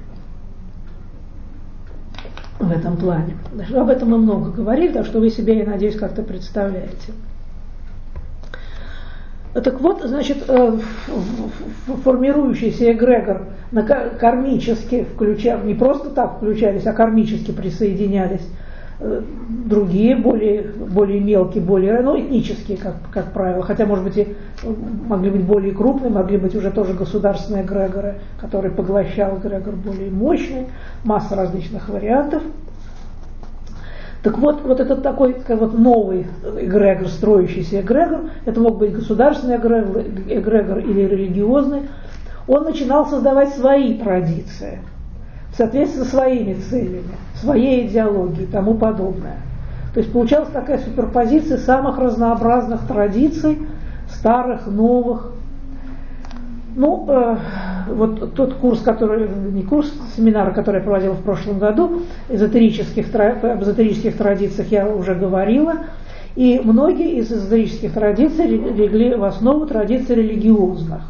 в этом плане. Об этом мы много говорили, так что вы себе, я надеюсь, как-то представляете. Так вот, значит, формирующийся эгрегор кармически включал, не просто так включались, а кармически присоединялись другие, более, более мелкие, более, ну, этнические, как, как правило, хотя, может быть, и могли быть более крупные, могли быть уже тоже государственные эгрегоры, который поглощал эгрегор более мощный, масса различных вариантов. Так вот, вот этот такой как вот новый эгрегор, строящийся эгрегор, это мог быть государственный эгрегор, эгрегор или религиозный, он начинал создавать свои традиции, в соответствии со своими целями, своей идеологией и тому подобное. То есть получалась такая суперпозиция самых разнообразных традиций, старых, новых. Ну, э, вот тот курс, который, не курс, семинар, который я проводила в прошлом году, эзотерических, об эзотерических традициях я уже говорила, и многие из эзотерических традиций легли в основу традиций религиозных.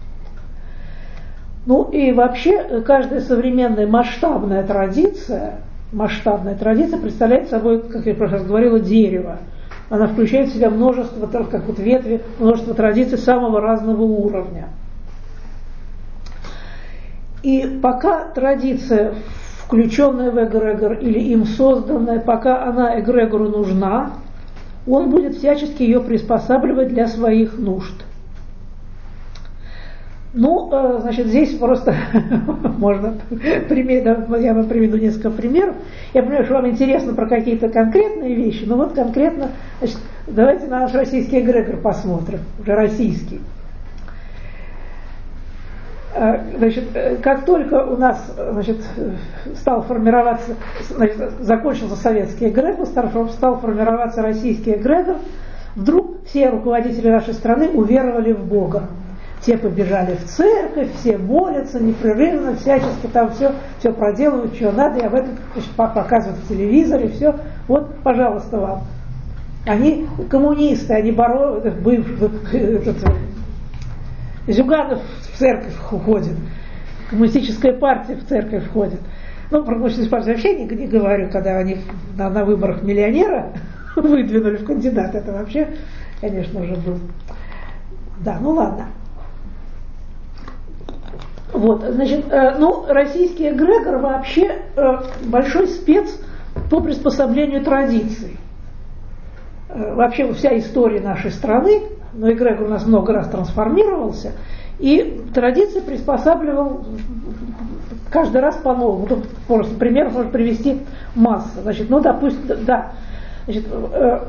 Ну и вообще каждая современная масштабная традиция, масштабная традиция представляет собой, как я в прошлый раз говорила, дерево. Она включает в себя множество, как вот ветви, множество традиций самого разного уровня. И пока традиция, включенная в эгрегор или им созданная, пока она эгрегору нужна, он будет всячески ее приспосабливать для своих нужд. Ну, значит, здесь просто можно, я вам приведу несколько примеров. Я понимаю, что вам интересно про какие-то конкретные вещи, но вот конкретно, значит, давайте на наш российский эгрегор посмотрим, уже российский. Значит, как только у нас, значит, стал формироваться, значит, закончился советский эгрегор, стал формироваться российский эгрегор, вдруг все руководители нашей страны уверовали в Бога. Все побежали в церковь, все молятся непрерывно, всячески там все, все проделывают, что надо, и об этом, значит, показывают в телевизоре, все. Вот, пожалуйста, вам. Они коммунисты, они боролись, Зюганов в церковь уходит, коммунистическая партия в церковь входит. Ну, про коммунистическую партию вообще не, не говорю, когда они на, на выборах миллионера выдвинули в кандидат, это вообще, конечно, уже был. Да, ну ладно. Вот, значит, э, ну, российский эгрегор вообще э, большой спец по приспособлению традиций. Э, вообще вся история нашей страны, но эгрегор у нас много раз трансформировался, и традиции приспосабливал каждый раз по-новому. Тут просто примеров можно привести масса. Значит, ну, допустим, да, значит, э,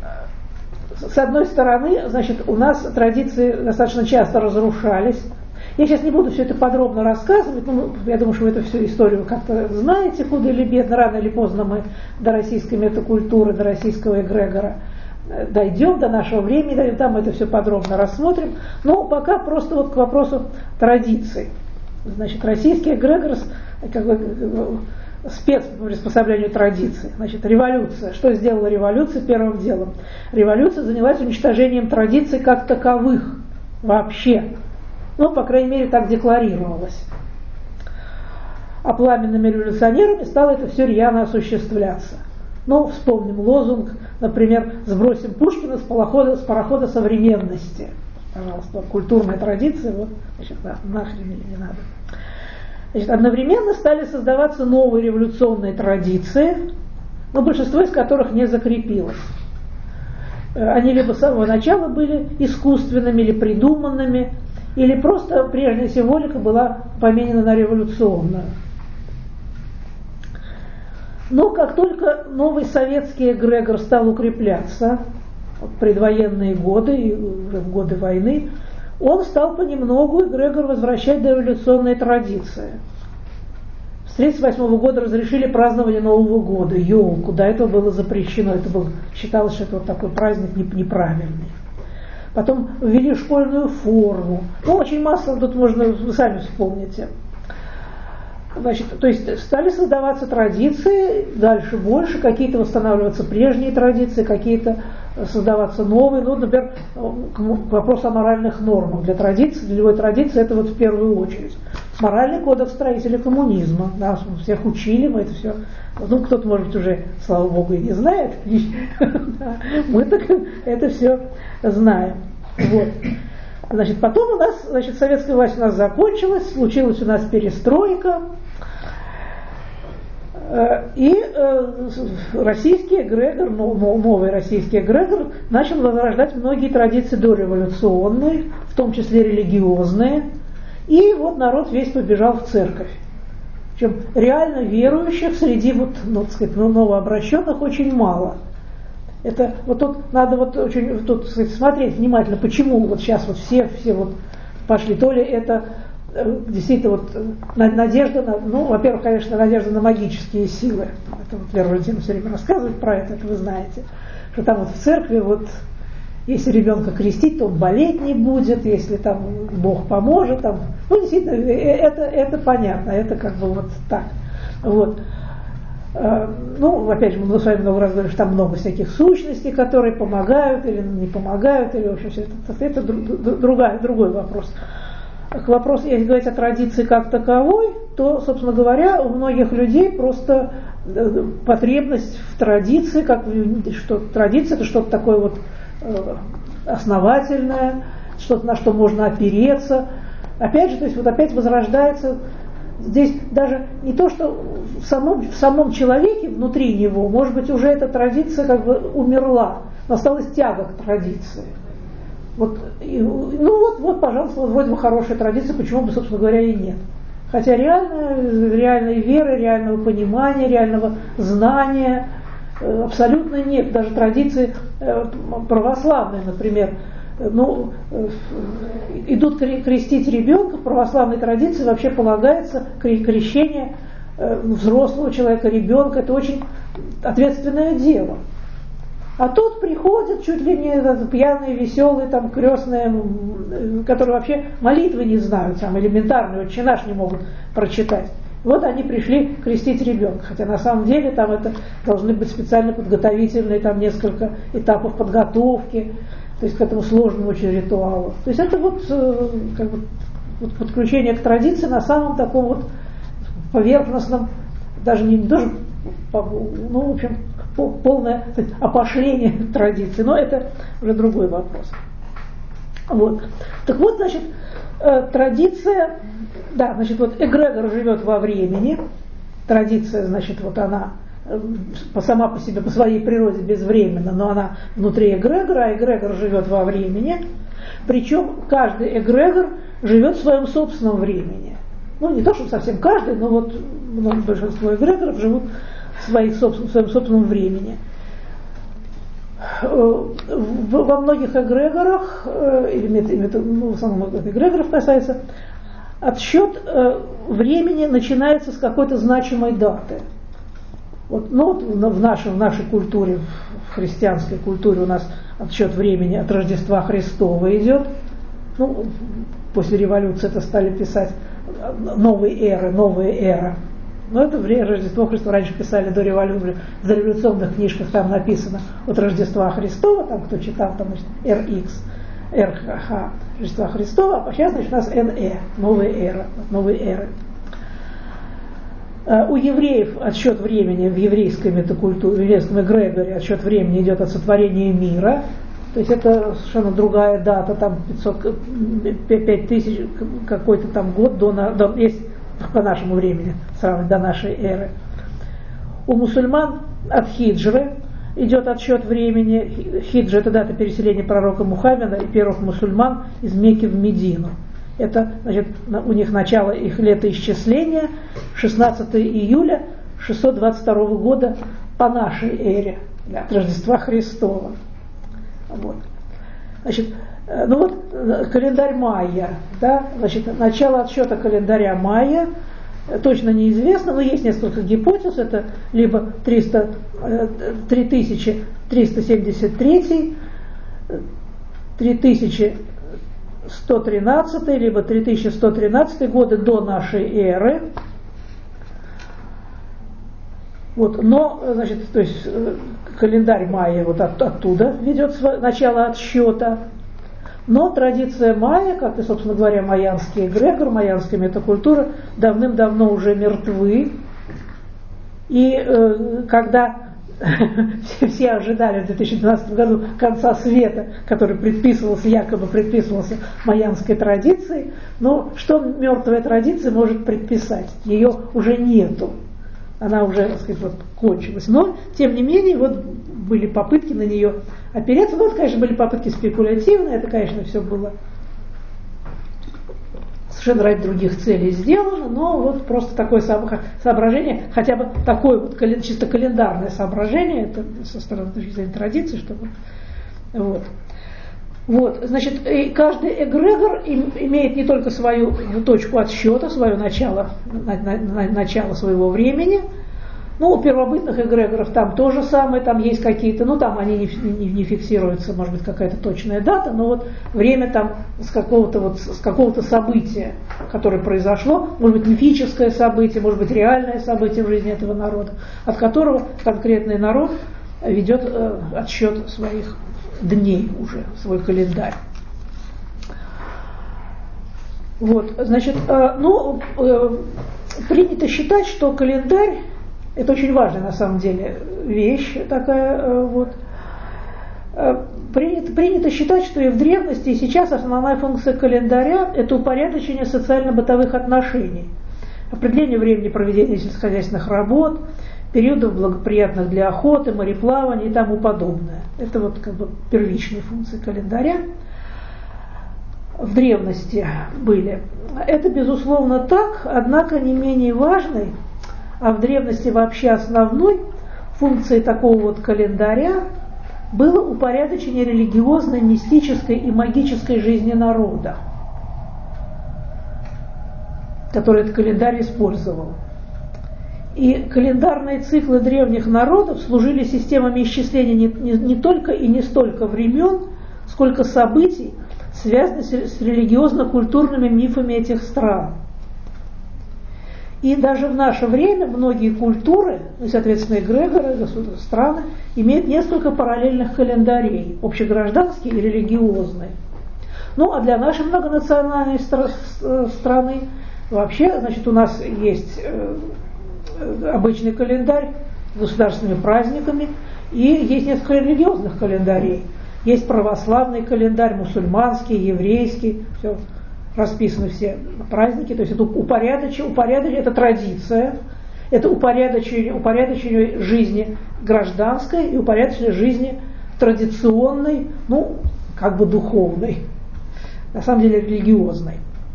с одной стороны, значит, у нас традиции достаточно часто разрушались. Я сейчас не буду все это подробно рассказывать, но я думаю, что вы эту всю историю как-то знаете, худо или бедно, рано или поздно мы до российской метакультуры, до российского эгрегора дойдем, до нашего времени, там мы это все подробно рассмотрим. Но пока просто вот к вопросу традиций. Значит, российский эгрегор как бы спец по приспособлению традиций. Значит, революция. Что сделала революция первым делом? Революция занялась уничтожением традиций как таковых вообще. Ну, по крайней мере, так декларировалось. А пламенными революционерами стало это все рьяно осуществляться. Ну, вспомним лозунг, например, «Сбросим Пушкина с парохода, с парохода современности». Пожалуйста, культурная традиция, вот, значит, да, нахрен не надо. Значит, одновременно стали создаваться новые революционные традиции, но большинство из которых не закрепилось. Они либо с самого начала были искусственными или придуманными, или просто прежняя символика была поменена на революционную. Но как только новый советский эгрегор стал укрепляться в предвоенные годы и уже в годы войны, он стал понемногу эгрегор возвращать дореволюционные традиции. С тысяча девятьсот тридцать восьмого года разрешили празднование Нового года, елку. До этого было запрещено, это был, считалось, что это вот такой праздник неправильный. Потом ввели школьную форму. Ну, очень массово тут можно, вы сами вспомните. Значит, то есть стали создаваться традиции, дальше больше, какие-то восстанавливаться прежние традиции, какие-то создаваться новые. Ну, например, к вопросу о моральных нормах. Для традиции, для любой традиции это вот в первую очередь. Моральный кодекс строителей коммунизма. Нас всех учили, мы это все. Ну, кто-то, может быть, уже, слава богу, и не знает. Мы так это все знаем. Вот. Значит, потом у нас, значит, советская власть у нас закончилась, случилась у нас перестройка, и э, российский эгрегор, новый российский эгрегор начал возрождать многие традиции дореволюционные, в том числе религиозные, и вот народ весь побежал в церковь. Причем реально верующих среди вот, ну, так сказать, новообращенных очень мало. Это вот тут надо вот очень тут, сказать, смотреть внимательно, почему вот сейчас вот все, все вот пошли. То ли это э, действительно вот надежда на, ну, во-первых, конечно, надежда на магические силы. Это вот Вера Валентиновна все время рассказывает про это, это вы знаете. Что там вот в церкви вот, если ребенка крестить, то он болеть не будет, если там Бог поможет. Там, ну, действительно, это, это понятно, это как бы вот так. Вот. Ну, опять же, мы с вами много раз говорили, что там много всяких сущностей, которые помогают или не помогают, или, в общем, все это, это другая, другой вопрос. К вопросу, если говорить о традиции как таковой, то, собственно говоря, у многих людей просто потребность в традиции, как что традиция это что-то такое вот основательное, что-то, на что можно опереться. Опять же, то есть вот опять возрождается. Здесь даже не то, что в самом, в самом человеке, внутри него, может быть, уже эта традиция как бы умерла, но осталась тяга к традиции. Вот, и, ну вот, вот, пожалуйста, вот вроде бы хорошая традиция, почему бы, собственно говоря, и нет. Хотя реально, реальной веры, реального понимания, реального знания абсолютно нет. Даже традиции православные, например, ну, идут крестить ребенка, в православной традиции вообще полагается крещение взрослого человека, ребенка, это очень ответственное дело. А тут приходят чуть ли не пьяные, веселые, там, крестные, которые вообще молитвы не знают, там, элементарные, «Отче наш» не могут прочитать. Вот они пришли крестить ребенка, хотя на самом деле там это должны быть специально подготовительные, там несколько этапов подготовки, то есть к этому сложному очень ритуалу. То есть это вот, как бы, вот подключение к традиции на самом таком вот поверхностном, даже не даже, ну, в общем, полное опошление традиции, но это уже другой вопрос. Вот. Так вот, значит, традиция, да, значит, вот эгрегор живет во времени, традиция, значит, вот она сама по себе, по своей природе безвременна, но она внутри эгрегора, а эгрегор живет во времени, причем каждый эгрегор живет в своем собственном времени. Ну, не то, что совсем каждый, но вот большинство эгрегоров живут в, своих собствен, в своем собственном времени. Во многих эгрегорах, или ну, в основном эгрегоров касается, отсчет э, времени начинается с какой-то значимой даты. Вот, ну, вот в, нашей, в нашей культуре, в христианской культуре у нас отсчет времени от Рождества Христова идет. Ну, после революции это стали писать новые эры, новая эра. Но это Рождество Христова раньше писали до революции. В революционных книжках там написано от Рождества Христова, там кто читал, там значит эр икс, эр ха, Рождества Христова, а сейчас значит у нас эн э, новая эра, новые эры. У евреев отсчет времени в еврейской метакультуре, в еврейском эгрегоре отсчет времени идет от сотворения мира. То есть это совершенно другая дата, там пятьсот, пять тысяч какой-то там год до, до есть по нашему времени, сравнивать до нашей эры. У мусульман от хиджры идет отсчет времени. Хиджра — это дата переселения пророка Мухаммеда и первых мусульман из Мекки в Медину. Это, значит, у них начало их летоисчисления шестнадцатого июля шестьсот двадцать второго года по нашей эре, от Рождества Христова. Вот. Значит, ну вот календарь майя, да, значит, начало отсчета календаря майя точно неизвестно, но есть несколько гипотез. Это либо триста, три тысячи триста семьдесят три, три тысячи сто тринадцать, либо три тысячи сто тринадцать годы до нашей эры. Вот, но, значит, то есть календарь майя вот от, оттуда ведет свое, начало отсчета. Но традиция майя, как и, собственно говоря, майянский эгрегор, майянская метакультура, давным-давно уже мертвы. И э, когда все, все ожидали в две тысячи двенадцатом году конца света, который предписывался, якобы предписывался майянской традицией, но что мертвая традиция может предписать? Ее уже нету. Она уже, так сказать, вот, кончилась. Но, тем не менее, вот были попытки на нее опереться. Ну, это, конечно, были попытки спекулятивные, это, конечно, все было совершенно ради других целей сделано, но вот просто такое соображение, хотя бы такое вот чисто календарное соображение, это со стороны точки зрения традиции, чтобы вот. Вот, значит, и каждый эгрегор имеет не только свою точку отсчета, свое начало, на, на, начало своего времени. Ну, у первобытных эгрегоров там то же самое, там есть какие-то, ну, там они не, не, не фиксируются, может быть, какая-то точная дата, но вот время там с какого-то вот, с какого-то события, которое произошло, может быть, мифическое событие, может быть, реальное событие в жизни этого народа, от которого конкретный народ ведет э, отсчет своих дней уже, свой календарь. Вот, значит, э, ну, э, принято считать, что календарь — это очень важная на самом деле вещь такая, э, вот. Э, принято, принято считать, что и в древности, и сейчас основная функция календаря — это упорядочение социально-бытовых отношений, определение времени проведения сельскохозяйственных работ, периодов, благоприятных для охоты, мореплавания и тому подобное. Это вот как бы первичные функции календаря в древности были. Это, безусловно, так, однако не менее важной, а в древности вообще основной функцией такого вот календаря было упорядочение религиозной, мистической и магической жизни народа, который этот календарь использовал. И календарные циклы древних народов служили системами исчисления не, не, не только и не столько времен, сколько событий, связанных с, с религиозно-культурными мифами этих стран. И даже в наше время многие культуры, ну, соответственно, эгрегоры, страны, имеют несколько параллельных календарей, общегражданский и религиозный. Ну, а для нашей многонациональной стра- страны вообще, значит, у нас есть обычный календарь с государственными праздниками, и есть несколько религиозных календарей. Есть православный календарь, мусульманский, еврейский, все, расписаны все праздники, то есть это упорядочение, упорядочение, это традиция, это упорядочение, упорядочение жизни гражданской и упорядочение жизни традиционной, ну, как бы духовной, на самом деле религиозной.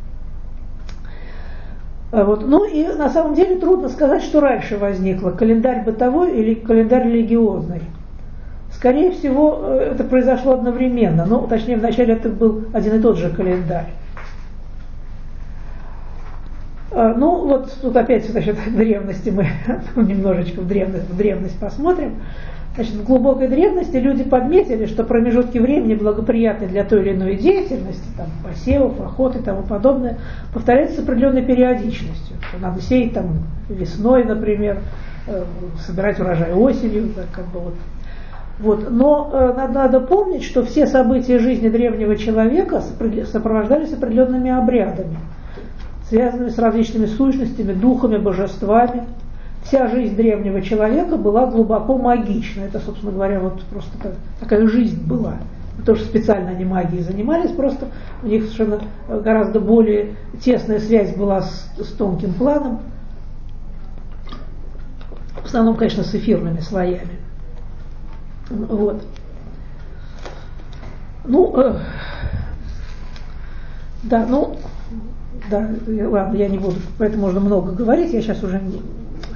Вот. Ну и на самом деле трудно сказать, что раньше возникло, календарь бытовой или календарь религиозный. Скорее всего, это произошло одновременно, ну, точнее, вначале это был один и тот же календарь. Ну, вот тут опять, значит, в древности мы немножечко в древность, в древность посмотрим. Значит, в глубокой древности люди подметили, что промежутки времени, благоприятные для той или иной деятельности, там, посевов, охоты и тому подобное, повторяются с определенной периодичностью. Что надо сеять там весной, например, собирать урожай осенью, да, как бы вот. Вот. Но э, надо, надо помнить, что все события жизни древнего человека сопровождались определенными обрядами, связанными с различными сущностями, духами, божествами. Вся жизнь древнего человека была глубоко магична. Это, собственно говоря, вот просто такая жизнь была. Не то, что специально они магией занимались, просто у них совершенно гораздо более тесная связь была с, с тонким планом. В основном, конечно, с эфирными слоями. Вот. Ну, э, да, ну, да, ладно, я не буду, поэтому можно много говорить, я сейчас уже не...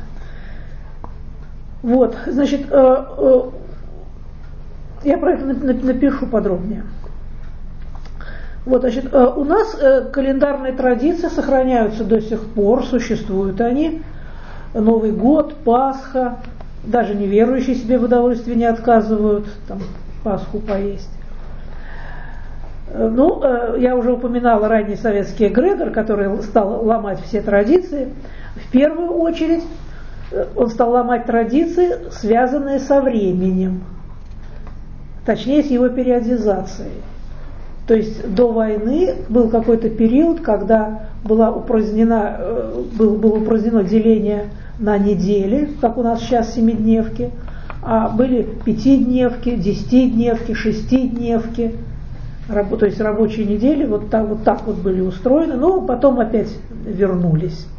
Вот, значит, э, э, я про это напишу подробнее. Вот, значит, э, у нас э, календарные традиции сохраняются до сих пор, существуют они. Новый год, Пасха, даже неверующие себе в удовольствии не отказывают, там, Пасху поесть. Ну, я уже упоминала ранний советский эгрегор, который стал ломать все традиции. В первую очередь он стал ломать традиции, связанные со временем, точнее, с его периодизацией. То есть до войны был какой-то период, когда была упразднена, было, было упразднено деление на недели, как у нас сейчас семидневки, а были пятидневки, десятидневки, шестидневки, то есть рабочие недели вот так вот, так вот были устроены, но потом опять вернулись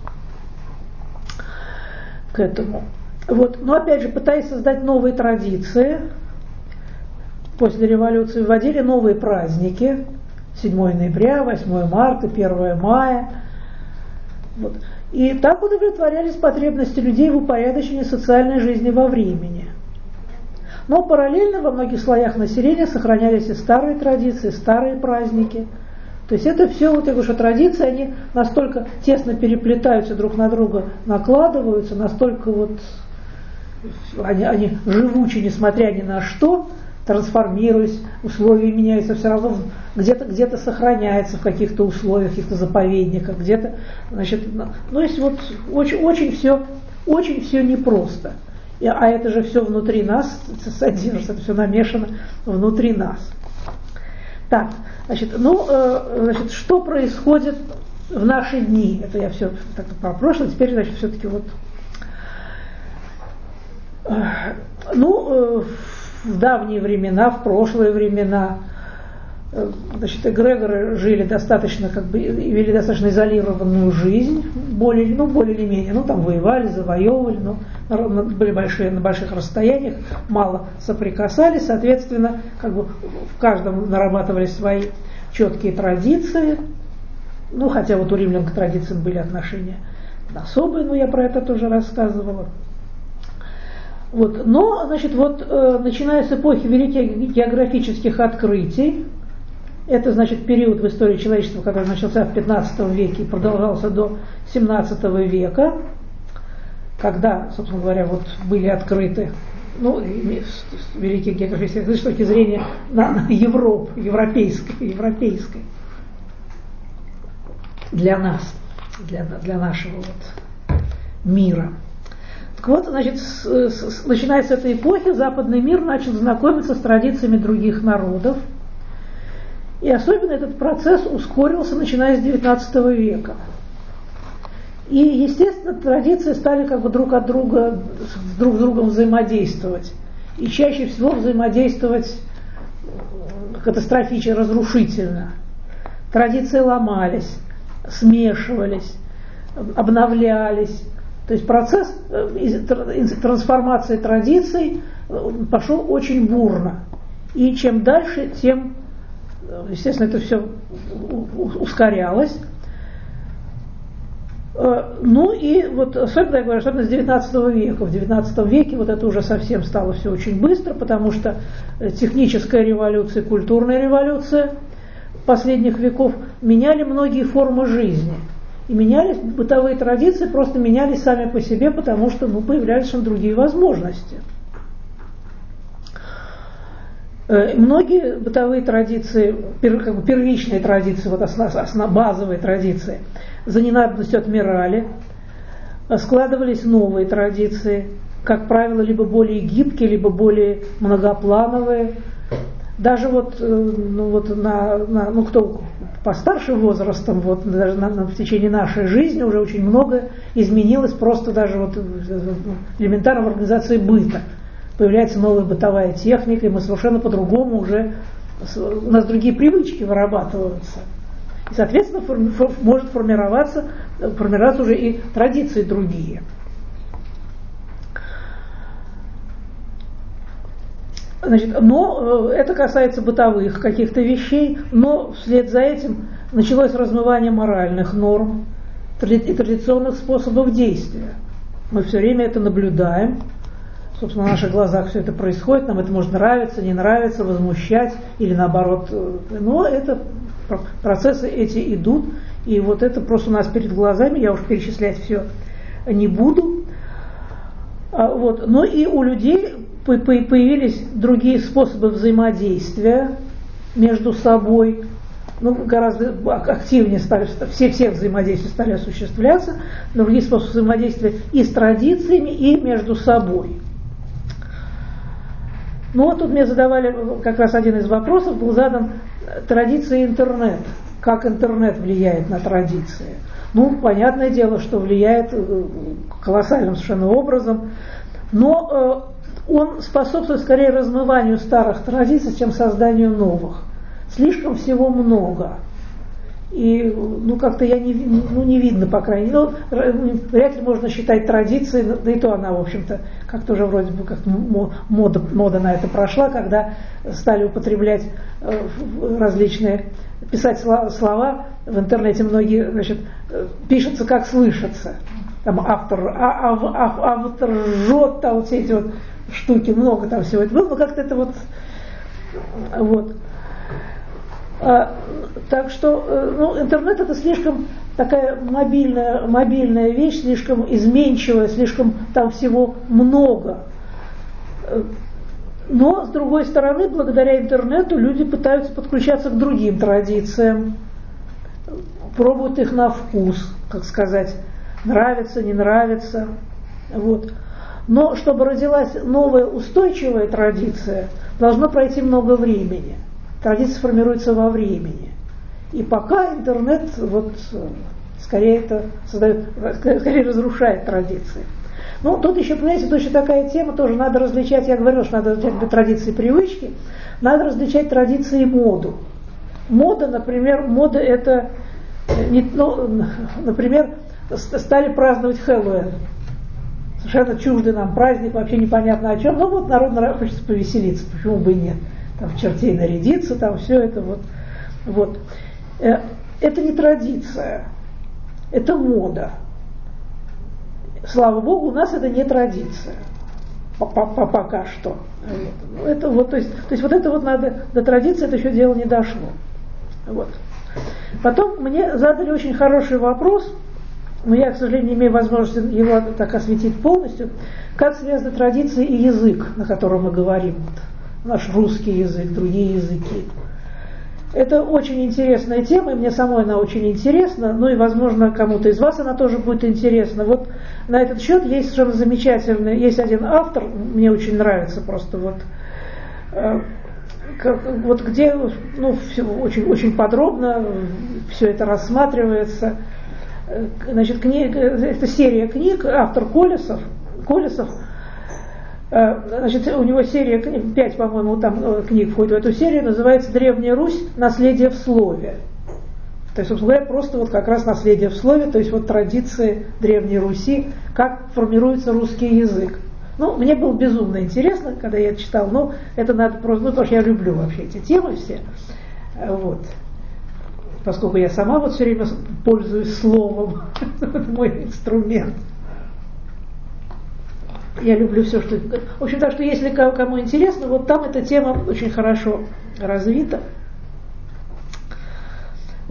к этому. Вот. Но опять же, пытаясь создать новые традиции, после революции вводили новые праздники, седьмое ноября, восьмое марта, первое мая. Вот. И так удовлетворялись потребности людей в упорядочении социальной жизни во времени. Но параллельно во многих слоях населения сохранялись и старые традиции, старые праздники. То есть это все, вот я говорю, что традиции, они настолько тесно переплетаются друг на друга, накладываются, настолько вот они, они живучи, несмотря ни на что, трансформируясь, условия меняются, все равно где-то, где-то сохраняется в каких-то условиях, каких-то заповедниках, где-то, значит, ну, есть вот очень, очень все, очень все непросто. И, а это же все внутри нас содержится, это все намешано внутри нас. Так, значит, ну, э, значит, что происходит в наши дни? Это я все так про прошлое, теперь, значит, все-таки вот, э, ну, э, в давние времена, в прошлые времена, значит, эгрегоры жили достаточно, как бы, вели достаточно изолированную жизнь, более, ну, более или менее, ну, там воевали, завоевывали, но были большие, на больших расстояниях, мало соприкасались, соответственно, как бы в каждом нарабатывали свои четкие традиции, ну, хотя вот у римлян к традициям были отношения особые, но я про это тоже рассказывала. Вот. Но, значит, вот, э, начиная с эпохи великих географических открытий, это, значит, период в истории человечества, который начался в пятнадцатом веке и продолжался до семнадцатого века, когда, собственно говоря, вот были открыты, ну, с великих географических открытий с точки зрения на, на Европу, европейской, европейской, для нас, для, для нашего вот мира. Вот, значит, с, с, начиная с этой эпохи, западный мир начал знакомиться с традициями других народов. И особенно этот процесс ускорился, начиная с девятнадцатого века. И, естественно, традиции стали как бы друг от друга, друг с другом взаимодействовать. И чаще всего взаимодействовать катастрофически, разрушительно. Традиции ломались, смешивались, обновлялись. То есть процесс трансформации традиций пошел очень бурно. И чем дальше, тем, естественно, это все ускорялось. Ну и вот особенно, я говорю, особенно с девятнадцатого века. В девятнадцатом веке вот это уже совсем стало все очень быстро, потому что техническая революция, культурная революция последних веков меняли многие формы жизни. И менялись бытовые традиции, просто менялись сами по себе, потому что ну, появлялись совершенно другие возможности. Многие бытовые традиции, как бы первичные традиции, вот основ, основ, базовые традиции, за ненадобностью отмирали, складывались новые традиции, как правило, либо более гибкие, либо более многоплановые. Даже вот, ну, вот на, на, ну, кто постарше возрастом, вот, даже на, на, в течение нашей жизни уже очень много изменилось, просто даже вот, элементарно в организации быта. Появляется новая бытовая техника, и мы совершенно по-другому уже, у нас другие привычки вырабатываются. И, соответственно, форми, фор, может формироваться, формироваться уже и традиции другие. Значит, но это касается бытовых каких-то вещей, но вслед за этим началось размывание моральных норм и традиционных способов действия. Мы все время это наблюдаем. Собственно, на наших глазах все это происходит, нам это может нравиться, не нравиться, возмущать или наоборот. Но это процессы эти идут, и вот это просто у нас перед глазами, я уж перечислять все не буду. Вот. Но и у людей появились другие способы взаимодействия между собой, ну, гораздо активнее стали, все, все взаимодействия стали осуществляться, другие способы взаимодействия и с традициями, и между собой. Ну вот тут мне задавали, как раз один из вопросов был задан, традиции интернет. Как интернет влияет на традиции? Ну, понятное дело, что влияет колоссальным совершенно образом, но э, он способствует скорее размыванию старых традиций, чем созданию новых. Слишком всего много. И, ну, как-то я не, ну, не видно, по крайней мере, ну, вряд ли можно считать традицией, да и то она, в общем-то, как-то уже вроде бы как мода, мода на это прошла, когда стали употреблять различные, писать слова, в интернете многие, значит, пишутся как слышатся. Там автор, а, а, автор жжет, там вот все эти вот штуки, много там всего это было, но как-то это вот, вот. А, так что, ну, интернет это слишком такая мобильная, мобильная вещь, слишком изменчивая, слишком там всего много. Но, с другой стороны, благодаря интернету люди пытаются подключаться к другим традициям, пробуют их на вкус, как сказать, нравится, не нравится. Вот. Но чтобы родилась новая устойчивая традиция, должно пройти много времени. Традиция формируется во времени. И пока интернет вот, скорее, это создает, скорее разрушает традиции. Ну, тут еще, понимаете, точно такая тема, тоже надо различать, я говорила, что надо различать традиции и привычки, надо различать традиции и моду. Мода, например, мода это, не, ну, например, стали праздновать Хэллоуин. Совершенно чуждый нам праздник, вообще непонятно о чем, но вот народ хочется повеселиться, почему бы и нет. Там в чертей нарядиться, там все это вот. вот. Это не традиция, это мода. Слава Богу, у нас это не традиция. Пока что. Это вот, то, есть, то есть вот это вот надо, до традиции это еще дело не дошло. Вот. Потом мне задали очень хороший вопрос, но я, к сожалению, не имею возможности его так осветить полностью, как связаны традиции и язык, на котором мы говорим. Наш русский язык, другие языки. Это очень интересная тема, и мне самой она очень интересна, ну и, возможно, кому-то из вас она тоже будет интересна. Вот на этот счет есть совершенно замечательный, есть один автор, мне очень нравится просто вот, э, как, вот где ну, все, очень, очень подробно все это рассматривается. Значит, книга, это серия книг, автор Колесов, Колесов. Значит, у него серия, пять, по-моему, там книг входит в эту серию, называется «Древняя Русь. Наследие в слове». То есть, собственно говоря, просто вот как раз наследие в слове, то есть вот традиции Древней Руси, как формируется русский язык. Ну, мне было безумно интересно, когда я это читал, но это надо просто, ну, потому что я люблю вообще эти темы все, вот. Поскольку я сама вот все время пользуюсь словом, это мой инструмент. Я люблю все, что... В общем, так что если кому интересно, вот там эта тема очень хорошо развита.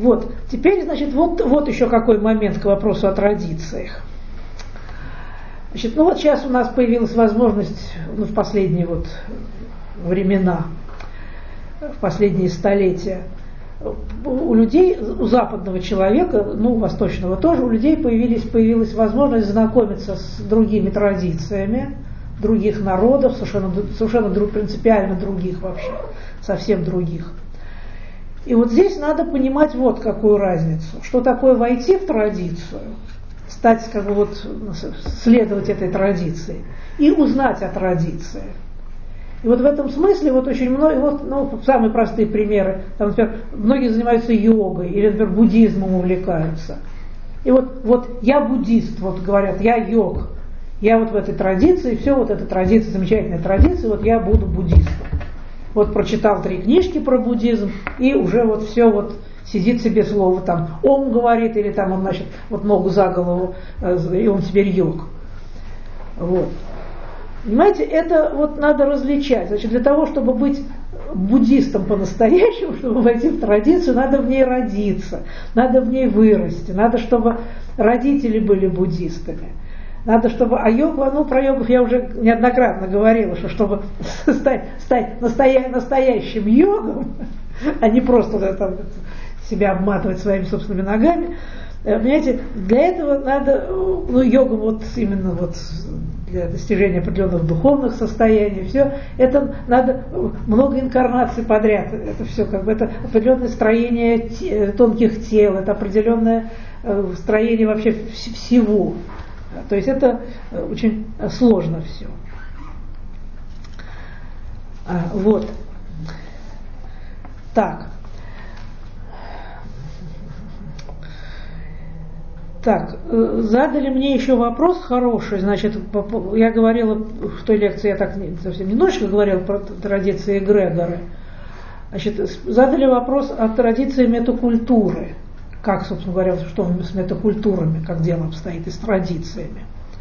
Вот, теперь, значит, вот, вот еще какой момент к вопросу о традициях. Значит, ну вот сейчас у нас появилась возможность, ну, в последние вот времена, в последние столетия, у людей, у западного человека, ну, у восточного тоже, у людей появились, появилась возможность знакомиться с другими традициями других народов, совершенно, совершенно друг, принципиально других вообще, совсем других. И вот здесь надо понимать вот какую разницу. Что такое войти в традицию, стать, как бы вот, следовать этой традиции, и узнать о традиции. И вот в этом смысле вот очень много, вот, ну, самые простые примеры, там, например, многие занимаются йогой или, например, буддизмом увлекаются. И вот, вот я буддист, вот говорят, я йог, я вот в этой традиции, все вот эта традиция, замечательная традиция, вот я буду буддистом. Вот прочитал три книжки про буддизм, и уже вот все вот сидит себе слово, там, ом говорит, или там он, значит, вот ногу за голову, и он теперь йог. Вот. Понимаете, это вот надо различать. Значит, для того, чтобы быть буддистом по-настоящему, чтобы войти в традицию, надо в ней родиться, надо в ней вырасти, надо, чтобы родители были буддистами. Надо, чтобы, а йога, ну, про йогов я уже неоднократно говорила, что чтобы стать, стать настоя, настоящим йогом, а не просто да, там, себя обматывать своими собственными ногами, понимаете, для этого надо, ну, йога вот именно вот для достижения определенных духовных состояний, все, это надо много инкарнаций подряд, это все как бы, это определенное строение те, тонких тел, это определенное строение вообще всего. То есть это очень сложно все. А, вот. Так. Так, задали мне еще вопрос хороший, значит, я говорила в той лекции, я так совсем немножечко говорила про традиции эгрегоры. Значит, задали вопрос о традиции метакультуры. Как, собственно говоря, что с метакультурами, как дело обстоит, и с традициями.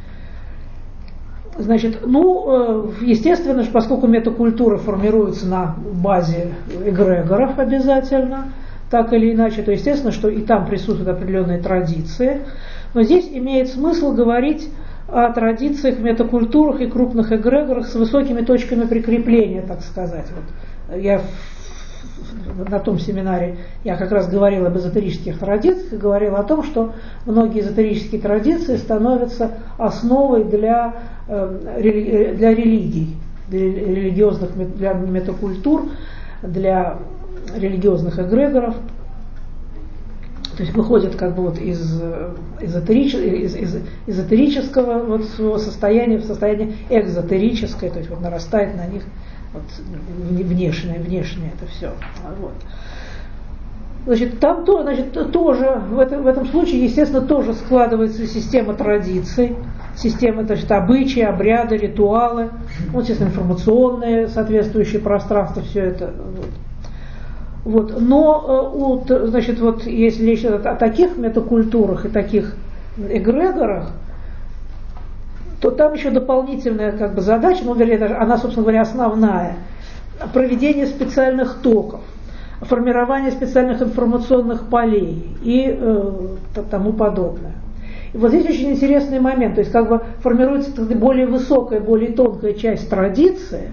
Значит, ну, естественно, поскольку метакультура формируется на базе эгрегоров обязательно, так или иначе, то естественно, что и там присутствуют определенные традиции. Но здесь имеет смысл говорить о традициях, метакультурах и крупных эгрегорах с высокими точками прикрепления, так сказать. Вот я на том семинаре я как раз говорила об эзотерических традициях и говорила о том, что многие эзотерические традиции становятся основой для, для религий, для религиозных, для метакультур, для религиозных эгрегоров. То есть выходят как бы вот из, эзотерич, из, из эзотерического вот своего состояния в состояние экзотерическое, то есть вот нарастает на них вот внешнее, внешнее это все. Вот. Значит, там то, значит, тоже в этом, в этом случае, естественно, тоже складывается система традиций, система, значит, обычаи, обряды, ритуалы, ну, естественно, информационные соответствующие пространства, все это. Вот. Вот. Но, вот, значит, вот, если речь идет о таких метакультурах и таких эгрегорах, то там еще дополнительная как бы задача, ну, вернее, даже она, собственно говоря, основная, проведение специальных токов, формирование специальных информационных полей и э, тому подобное. И вот здесь очень интересный момент, то есть как бы формируется более высокая, более тонкая часть традиции,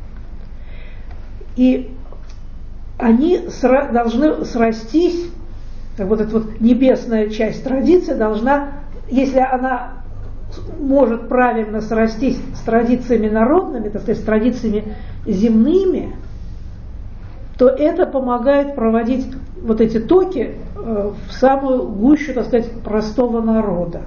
и они сра- должны срастись, как вот эта вот небесная часть традиции должна, если она может правильно срастись с традициями народными, так сказать, с традициями земными, то это помогает проводить вот эти токи в самую гущу, так сказать, простого народа.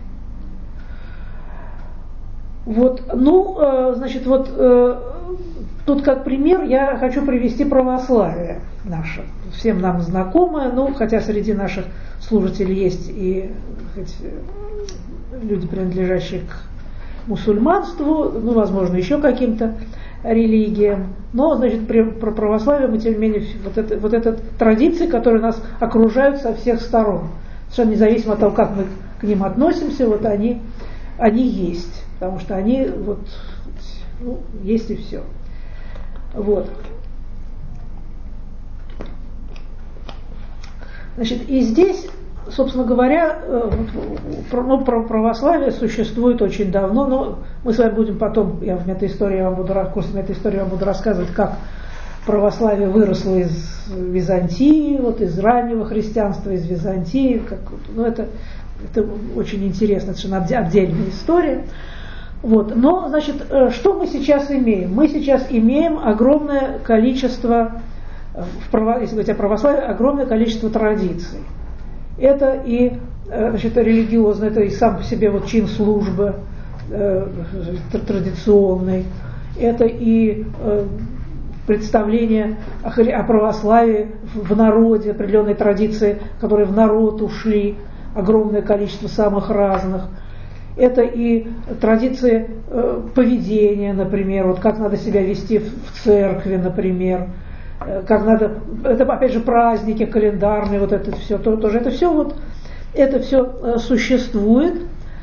Вот, ну, значит, вот тут как пример я хочу привести православие наше, всем нам знакомое, ну, хотя среди наших слушателей есть и хоть, люди, принадлежащие к мусульманству, ну, возможно, еще каким-то религиям, но, значит, при, про православие мы, тем не менее, вот это, вот это традиции, которые нас окружают со всех сторон, совершенно независимо от того, как мы к ним относимся, вот они, они есть, потому что они вот, ну, есть и все. Вот. Значит, и здесь, собственно говоря, ну, православие существует очень давно, но мы с вами будем потом, я в метаистории вам буду, в курсе метаистории вам буду рассказывать, как православие выросло из Византии, вот из раннего христианства, из Византии, как, ну, это, это очень интересно, это совершенно отдельная история. Вот. Но, значит, что мы сейчас имеем? Мы сейчас имеем огромное количество, если говорить о православии, огромное количество традиций. Это и, значит, религиозное, это и сам по себе вот чин службы э, традиционный, это и э, представление о, о православии в народе, определенные традиции, которые в народ ушли, огромное количество самых разных. Это и традиции э, поведения, например, вот как надо себя вести в, в церкви, например, э, как надо, это опять же праздники календарные, вот это все, то, тоже это все вот, это все э, существует.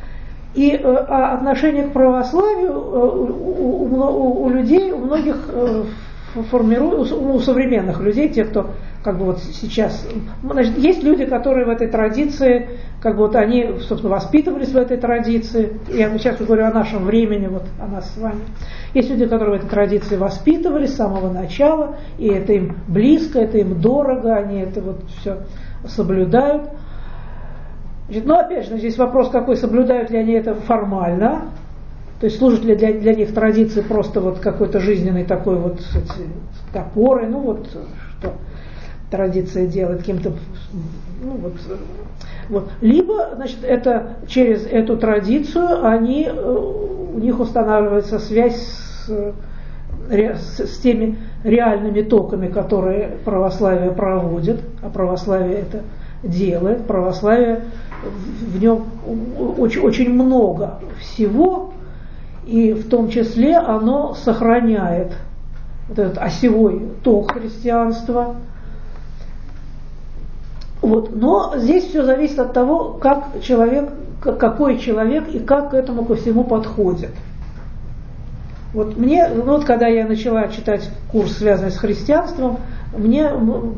И э, а отношение к православию э, у, у, у людей, у многих э, формирует, у, у современных людей, тех, кто как бы вот сейчас, значит, есть люди, которые в этой традиции, как бы вот они, собственно, воспитывались в этой традиции. Я сейчас говорю о нашем времени, вот о нас с вами. Есть люди, которые в этой традиции воспитывались с самого начала, и это им близко, это им дорого, они это вот все соблюдают. Значит, ну, опять же, здесь вопрос, какой, соблюдают ли они это формально, то есть служит ли для, для них традиции просто вот какой-то жизненной такой вот опорой, ну вот что традиция делает каким-то, ну вот, вот. Либо, значит, это через эту традицию они, у них устанавливается связь с, с, с теми реальными токами, которые православие проводит, а православие это делает, православие в нем очень, очень много всего, и в том числе оно сохраняет вот этот осевой ток христианства. Вот. Но здесь все зависит от того, как человек, какой человек и как к этому ко всему подходит. Вот мне, ну вот когда я начала читать курс, связанный с христианством, мне ну,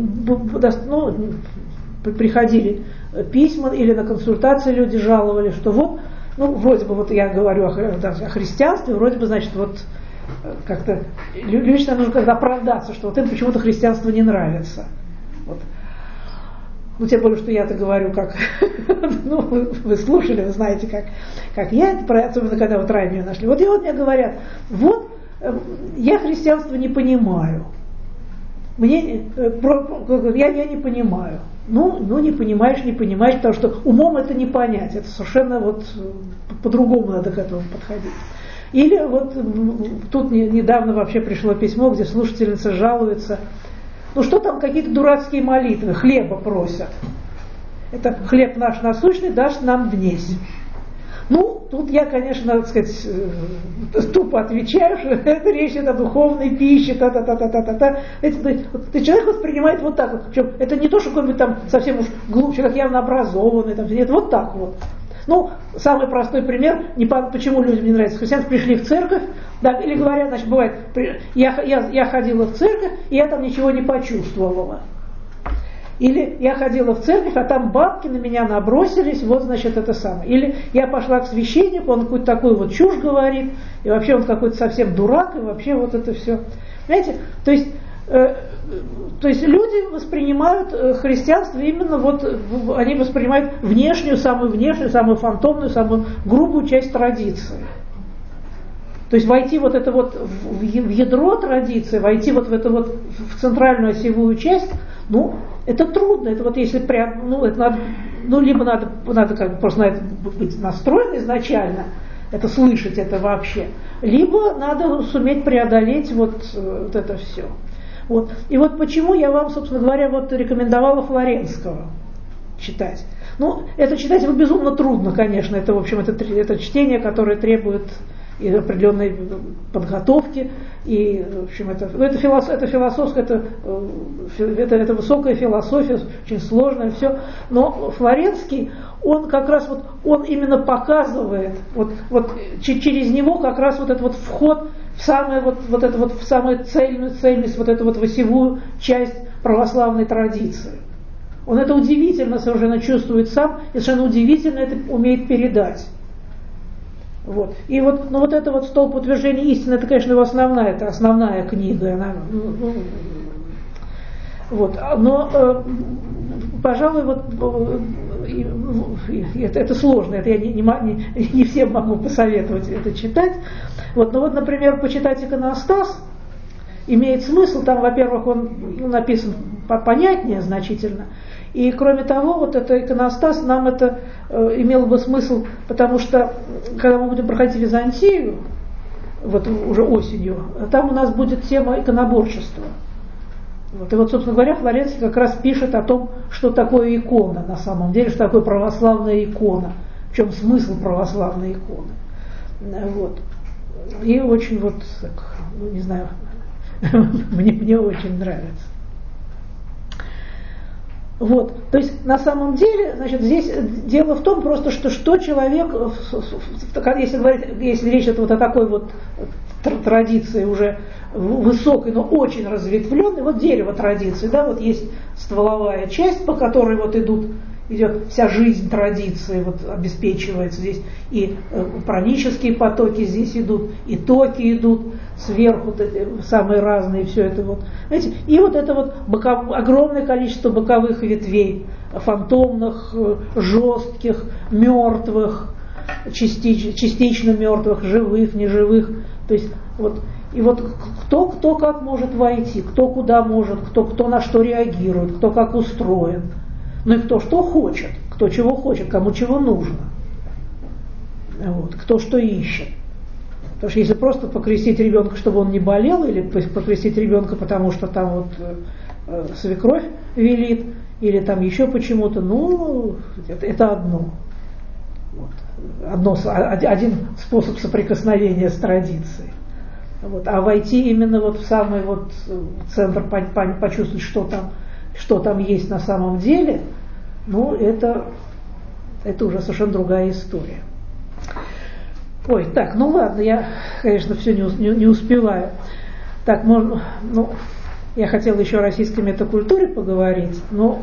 приходили письма или на консультации люди жаловали, что вот, ну вроде бы вот я говорю о, о христианстве, вроде бы, значит, вот как-то лично нужно как-то оправдаться, что вот им почему-то христианство не нравится. Вот. Ну, тем более, что я-то говорю, как, ну, вы, вы слушали, вы знаете, как, как я это, особенно когда вот ранее нашли. Вот и вот мне говорят, вот, я христианство не понимаю. Мне, я, я не понимаю. Ну, ну, не понимаешь, не понимаешь, потому что умом это не понять. Это совершенно вот по-другому надо к этому подходить. Или вот тут недавно вообще пришло письмо, где слушательница жалуется, ну что там какие-то дурацкие молитвы, хлеба просят. Это хлеб наш насущный, дашь нам днесь. Ну, тут я, конечно, так сказать, тупо отвечаю, что это речь идет о духовной пище, та-та-та-та-та-та. Ты человек воспринимает вот так вот. Причем это не то, что какой-нибудь там совсем уж глубже, как явно образованный, там, нет, вот так вот. Ну, самый простой пример, не по, почему людям не нравится христианство, пришли в церковь, да, или говорят, значит, бывает, я, я, я ходила в церковь, и я там ничего не почувствовала. Или я ходила в церковь, а там бабки на меня набросились, вот, значит, это самое. Или я пошла к священнику, он какую-то такую вот чушь говорит, и вообще он какой-то совсем дурак, и вообще вот это все. Понимаете, то есть... Э, То есть люди воспринимают христианство именно вот, они воспринимают внешнюю, самую внешнюю, самую фантомную, самую грубую часть традиции. То есть войти вот это вот в ядро традиции, войти вот в эту вот в центральную осевую часть, ну, это трудно. Это вот если прям, ну, это надо, ну, либо надо, надо как бы просто на это быть настроен изначально, это слышать это вообще, либо надо суметь преодолеть вот, вот это все. Вот. И вот почему я вам, собственно говоря, вот рекомендовала Флоренского читать. Ну, это читать его безумно трудно, конечно. Это, в общем, это, это чтение, которое требует и определенной подготовки. И, в общем, это, ну, это, философ, это философское, это, это, это высокая философия, очень сложная, все. Но Флоренский, он как раз вот, он именно показывает, вот, вот через него как раз вот этот вот вход в самую вот, вот эту вот в самую цельную цельность, вот эту вот восевую часть православной традиции. Он это удивительно совершенно чувствует сам и совершенно удивительно это умеет передать. Вот. И вот, ну, вот это вот «Столб утверждения истины», это, конечно, его основная, это основная книга. Она, ну, вот. Но, э, пожалуй, вот, э, это, это сложно, это я не, не, не всем могу посоветовать это читать. Вот. Но вот, например, почитать «Иконостас» имеет смысл, там, во-первых, он написан понятнее значительно, и кроме того, вот это «Иконостас», нам это э, имело бы смысл, потому что, когда мы будем проходить Византию, вот уже осенью, там у нас будет тема иконоборчества. Вот. И вот, собственно говоря, Флоренций как раз пишет о том, что такое икона на самом деле, что такое православная икона, в чем смысл православной иконы. Вот. И очень вот, так, ну не знаю, мне, мне очень нравится. Вот. То есть на самом деле, значит, здесь дело в том просто, что, что человек, если говорить, если речь идет вот о такой вот традиции уже высокой, но очень разветвленной, вот дерево традиции, да, вот есть стволовая часть, по которой вот идут, идет вся жизнь традиции, вот обеспечивается здесь, и пранические потоки здесь идут, и токи идут сверху, вот эти самые разные, все это вот, знаете, и вот это вот боков, огромное количество боковых ветвей, фантомных, жестких, мертвых, частично, частично мертвых, живых, неживых, то есть вот, и вот кто, кто как может войти, кто куда может, кто, кто на что реагирует, кто как устроен, ну и кто что хочет, кто чего хочет, кому чего нужно, вот, кто что ищет. Потому что если просто покрестить ребенка, чтобы он не болел, или покрестить ребенка, потому что там вот э, свекровь велит, или там еще почему-то, ну, это, это одно. Вот. Одно. Один способ соприкосновения с традицией. Вот. А войти именно вот в самый вот центр, почувствовать, что там, что там есть на самом деле, ну, это, это уже совершенно другая история. Ой, так, ну ладно, я, конечно, все не, не, не успеваю. Так, можно, ну, я хотела еще о российской метакультуре поговорить, но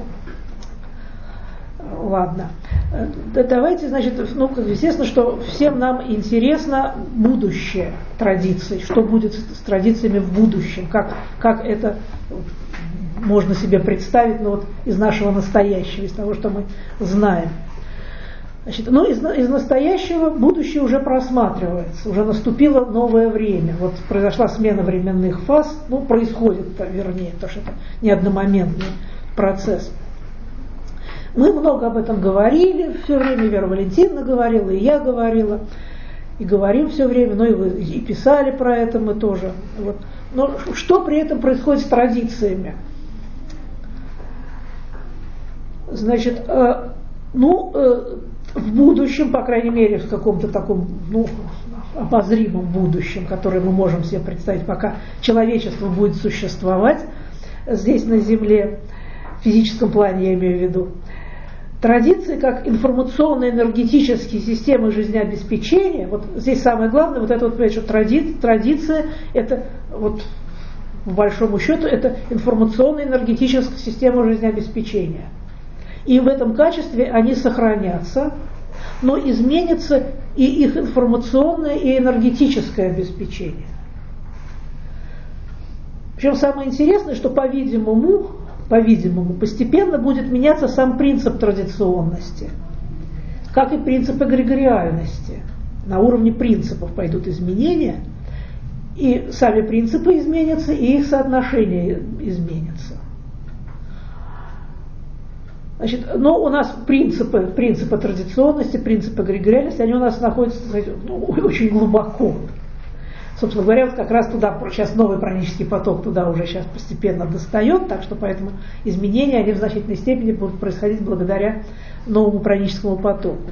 ладно. Давайте, значит, ну, естественно, что всем нам интересно будущее традиций, что будет с традициями в будущем, как, как это можно себе представить, ну, вот, из нашего настоящего, из того, что мы знаем. Значит, ну, из, из настоящего будущее уже просматривается, уже наступило новое время. Вот произошла смена временных фаз, ну, происходит, вернее, потому что это не одномоментный процесс. Мы много об этом говорили, все время Вера Валентиновна говорила, и я говорила, и говорим все время, ну и вы и писали про это мы тоже. Вот. Но что при этом происходит с традициями? Значит, э, ну, э, в будущем, по крайней мере, в каком-то таком, ну, обозримом будущем, которое мы можем себе представить, пока человечество будет существовать здесь на Земле, в физическом плане я имею в виду, традиции как информационно-энергетические системы жизнеобеспечения, вот здесь самое главное, вот это вот, что тради, традиция, это вот, по большому счету, это информационно-энергетическая система жизнеобеспечения. И в этом качестве они сохранятся, но изменится и их информационное и энергетическое обеспечение. Причем самое интересное, что, по-видимому, по-видимому, постепенно будет меняться сам принцип традиционности, как и принцип эгрегориальности. На уровне принципов пойдут изменения, и сами принципы изменятся, и их соотношение изменится. Значит, но у нас принципы, принципы традиционности, принципы эгрегориальности, они у нас находятся, ну, очень глубоко. Собственно говоря, вот как раз туда, сейчас новый пранический поток туда уже сейчас постепенно достает, так что поэтому изменения, они в значительной степени будут происходить благодаря новому праническому потоку.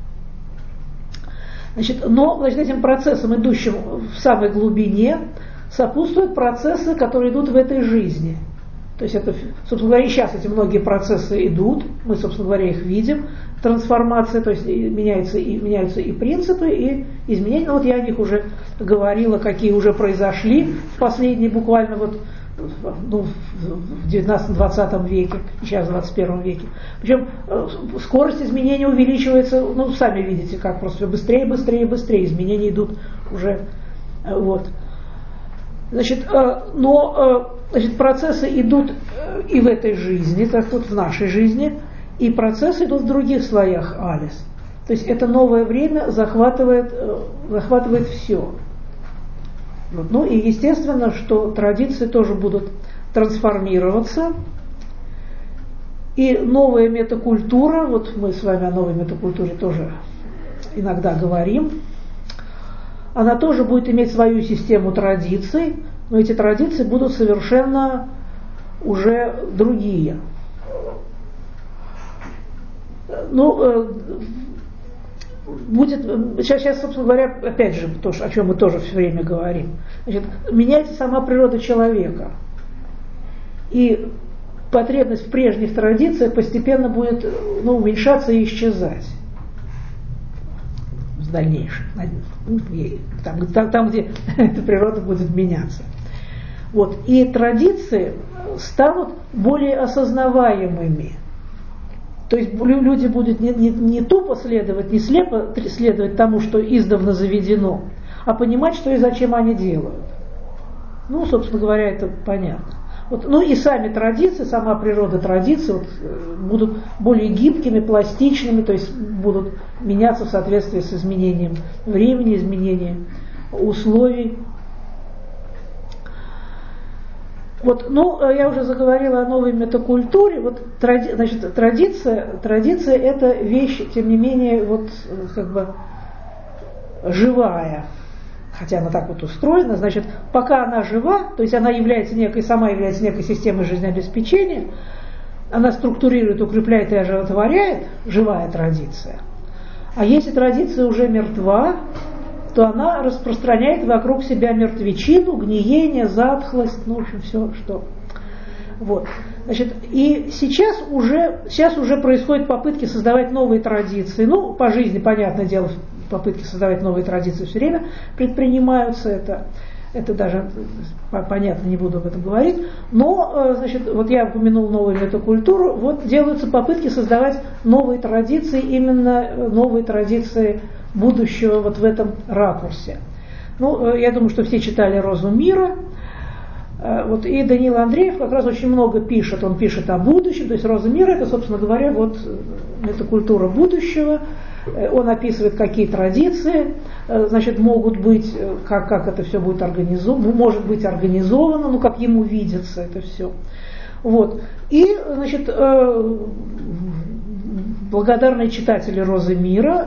Значит, но, значит, этим процессам, идущим в самой глубине, сопутствуют процессы, которые идут в этой жизни. То есть это, собственно говоря, и сейчас эти многие процессы идут, мы, собственно говоря, их видим, трансформация, то есть меняются и, меняются и принципы, и изменения. Ну, вот я о них уже говорила, какие уже произошли в последние буквально вот ну, в девятнадцатом-двадцатом веке, сейчас в двадцать первом веке. Причем скорость изменений увеличивается, ну, сами видите, как просто быстрее, быстрее, быстрее изменения идут уже. Вот. Значит, но значит, процессы идут и в этой жизни, так вот в нашей жизни, и процессы идут в других слоях Алис. То есть это новое время захватывает, захватывает все. Вот. Ну и естественно, что традиции тоже будут трансформироваться. И новая метакультура, вот мы с вами о новой метакультуре тоже иногда говорим, она тоже будет иметь свою систему традиций, но эти традиции будут совершенно уже другие. Ну, будет, сейчас, сейчас, собственно говоря, опять же, то, о чем мы тоже все время говорим. Значит, меняется сама природа человека. И потребность в прежних традициях постепенно будет, ну, уменьшаться и исчезать. В дальнейшем. Там, там, там, где эта природа будет меняться. Вот. И традиции станут более осознаваемыми. То есть люди будут не, не, не тупо следовать, не слепо следовать тому, что издавна заведено, а понимать, что и зачем они делают. Ну, собственно говоря, это понятно. Вот, ну и сами традиции, сама природа традиций вот, будут более гибкими, пластичными, то есть будут меняться в соответствии с изменением времени, изменением условий. Вот, ну, я уже заговорила о новой метакультуре. Вот, тради, значит, традиция, традиция – это вещь, тем не менее, вот, как бы живая. Хотя она так вот устроена, значит, пока она жива, то есть она является некой, сама является некой системой жизнеобеспечения, она структурирует, укрепляет и оживотворяет, живая традиция. А если традиция уже мертва, то она распространяет вокруг себя мертвечину, гниение, затхлость, ну, в общем, все, что. Вот. Значит, и сейчас уже, сейчас уже происходят попытки создавать новые традиции. Ну, по жизни, понятное дело, попытки создавать новые традиции все время предпринимаются, это, это даже понятно, не буду об этом говорить. Но, значит, вот я упомянул новую метакультуру, вот делаются попытки создавать новые традиции, именно новые традиции будущего вот в этом ракурсе. Ну, я думаю, что все читали «Розу мира». Вот, и Даниил Андреев как раз очень много пишет, он пишет о будущем, то есть «Роза мира» это, собственно говоря, вот метакультура будущего. Он описывает, какие традиции, значит, могут быть, как, как это все будет организовано, может быть организовано, ну, как ему видится это все. Вот. И, значит, благодарные читатели «Розы мира»,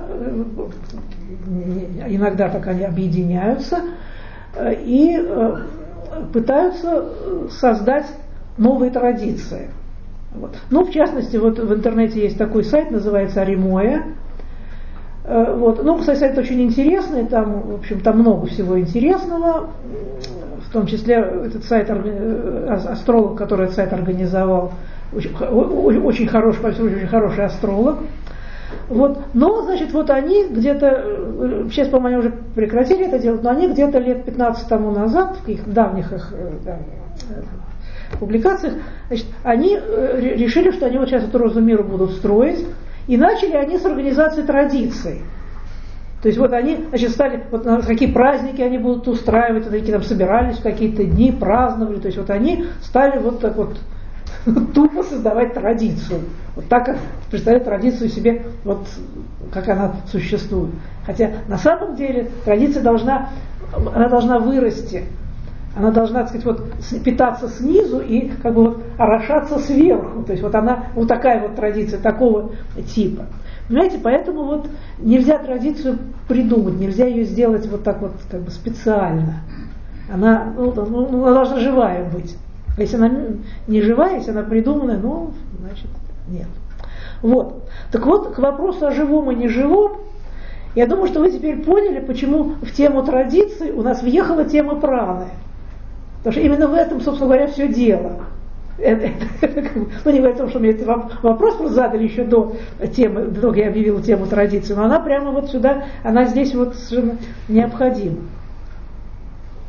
иногда так они объединяются и пытаются создать новые традиции. Вот. Ну, в частности, вот в интернете есть такой сайт, называется «Аримоя». Вот. Ну, кстати, сайт очень интересный, там, в общем, там много всего интересного, в том числе этот сайт, астролог, который этот сайт организовал, очень, очень хороший, очень хороший астролог. Вот. Но, значит, вот они где-то, сейчас, по-моему, они уже прекратили это делать, но они где-то лет пятнадцать тому назад, в их давних их, да, публикациях, значит, они решили, что они вот сейчас эту «Розу мира» будут строить, и начали они с организации традиций. То есть вот они, значит, стали, вот какие праздники они будут устраивать, вот такие там собирались в какие-то дни, праздновали, то есть вот они стали вот так вот тупо создавать традицию. Вот так, как представляют традицию себе, вот как она существует. Хотя на самом деле традиция должна, она должна вырасти. Она должна, так сказать, вот питаться снизу и как бы вот орошаться сверху. То есть вот она, вот такая вот традиция, такого типа. Понимаете, поэтому вот нельзя традицию придумать, нельзя ее сделать вот так вот как бы специально. Она, ну, ну, она должна живая быть. Если она не живая, если она придуманная, ну, значит, нет. Вот. Так вот, к вопросу о живом и неживом, я думаю, что вы теперь поняли, почему в тему традиций у нас въехала тема праны. Потому что именно в этом, собственно говоря, все дело. Это, это, ну, не говоря о том, что мне этот вопрос просто задали еще до темы, до того, как я объявила тему традиции, но она прямо вот сюда, она здесь вот совершенно необходима.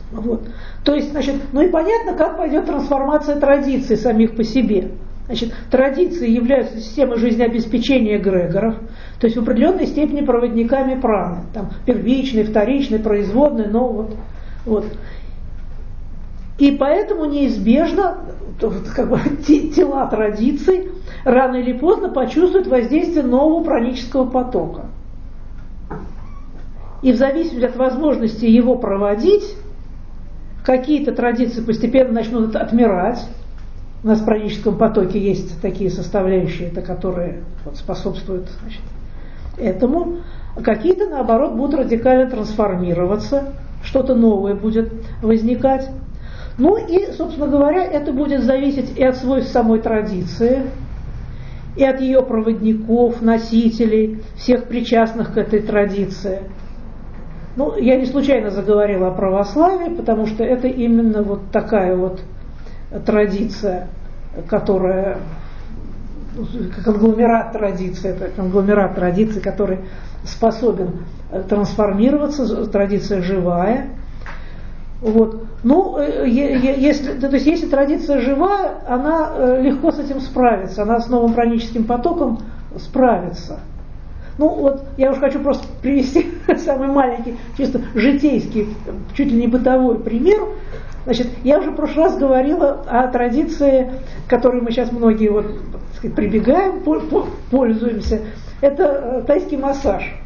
Вот. То есть, значит, ну и понятно, как пойдет трансформация традиций самих по себе. Значит, традиции являются системой жизнеобеспечения эгрегоров, то есть в определенной степени проводниками праны, там первичной, вторичной, производной, но вот, вот. И поэтому неизбежно как бы, тела традиций рано или поздно почувствуют воздействие нового пранического потока. И в зависимости от возможности его проводить, какие-то традиции постепенно начнут отмирать. У нас в праническом потоке есть такие составляющие, которые вот, способствуют, значит, этому. Какие-то, наоборот, будут радикально трансформироваться, что-то новое будет возникать. Ну и, собственно говоря, это будет зависеть и от свойств самой традиции, и от ее проводников, носителей, всех причастных к этой традиции. Ну, я не случайно заговорила о православии, потому что это именно вот такая вот традиция, которая, конгломерат традиций, это конгломерат традиций, который способен трансформироваться, традиция живая. Вот. Ну, если, то есть, если традиция живая, она легко с этим справится, она с новым праническим потоком справится. Ну вот, я уж хочу просто привести самый маленький, чисто житейский, чуть ли не бытовой пример. Значит, я уже в прошлый раз говорила о традиции, к которой мы сейчас многие вот, так сказать, прибегаем, пользуемся. Это тайский массаж.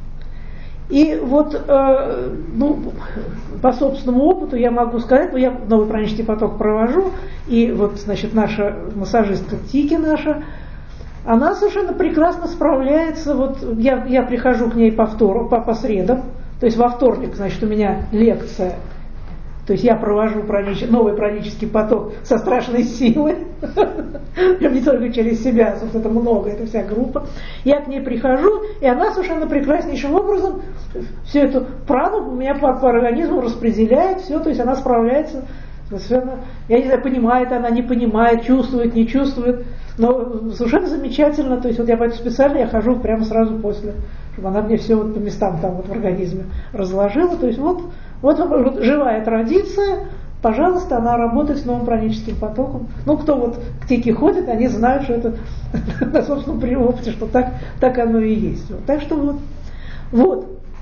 И вот, э, ну, по собственному опыту я могу сказать, ну, я новый пранический поток провожу, и вот, значит, наша массажистка Тики наша, она совершенно прекрасно справляется. Вот я, я прихожу к ней по, втору, по, по средам, то есть во вторник, значит, у меня лекция. То есть я провожу пранич... новый пранический поток со страшной силой, не только через себя, собственно, это много, это вся группа. Я к ней прихожу, и она совершенно прекраснейшим образом всю эту прану у меня по, по организму распределяет, все, то есть она справляется совершенно, я не знаю, понимает она, не понимает, чувствует, не чувствует, но совершенно замечательно. То есть вот я поэтому специально я хожу прямо сразу после, чтобы она мне все вот по местам там вот в организме разложила. То есть вот Вот, вот живая традиция, пожалуйста, она работает с новым праническим потоком. Ну, кто вот к Тике ходит, они знают, что это на собственном опыте, что так, так оно и есть. Вот, так что вот, вот.